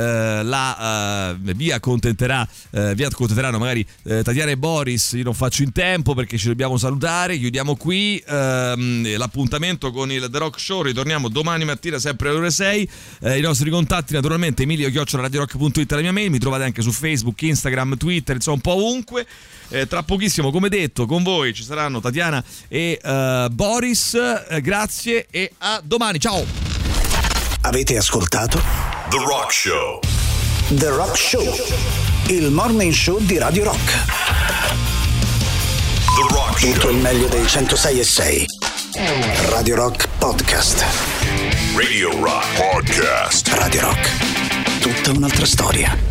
vi accontenteranno magari Tatiana e Boris. Io non faccio in tempo perché ci dobbiamo salutare. Chiudiamo qui l'appuntamento con il The Rock Show. Ritorniamo domani mattina sempre alle ore 6. I nostri contatti naturalmente emilio@radiorock.it, la mia mail. Mi trovate anche su Facebook, Instagram, Twitter, insomma un po' ovunque. Tra pochissimo, come detto, con voi ci saranno Tatiana e Boris. Grazie e a domani. Ciao. Avete ascoltato The Rock Show. The Rock Show, il morning show di Radio Rock. The Rock Show. Tutto il meglio dei 106.6. Radio Rock Podcast. Radio Rock Podcast. Radio Rock. Tutta un'altra storia.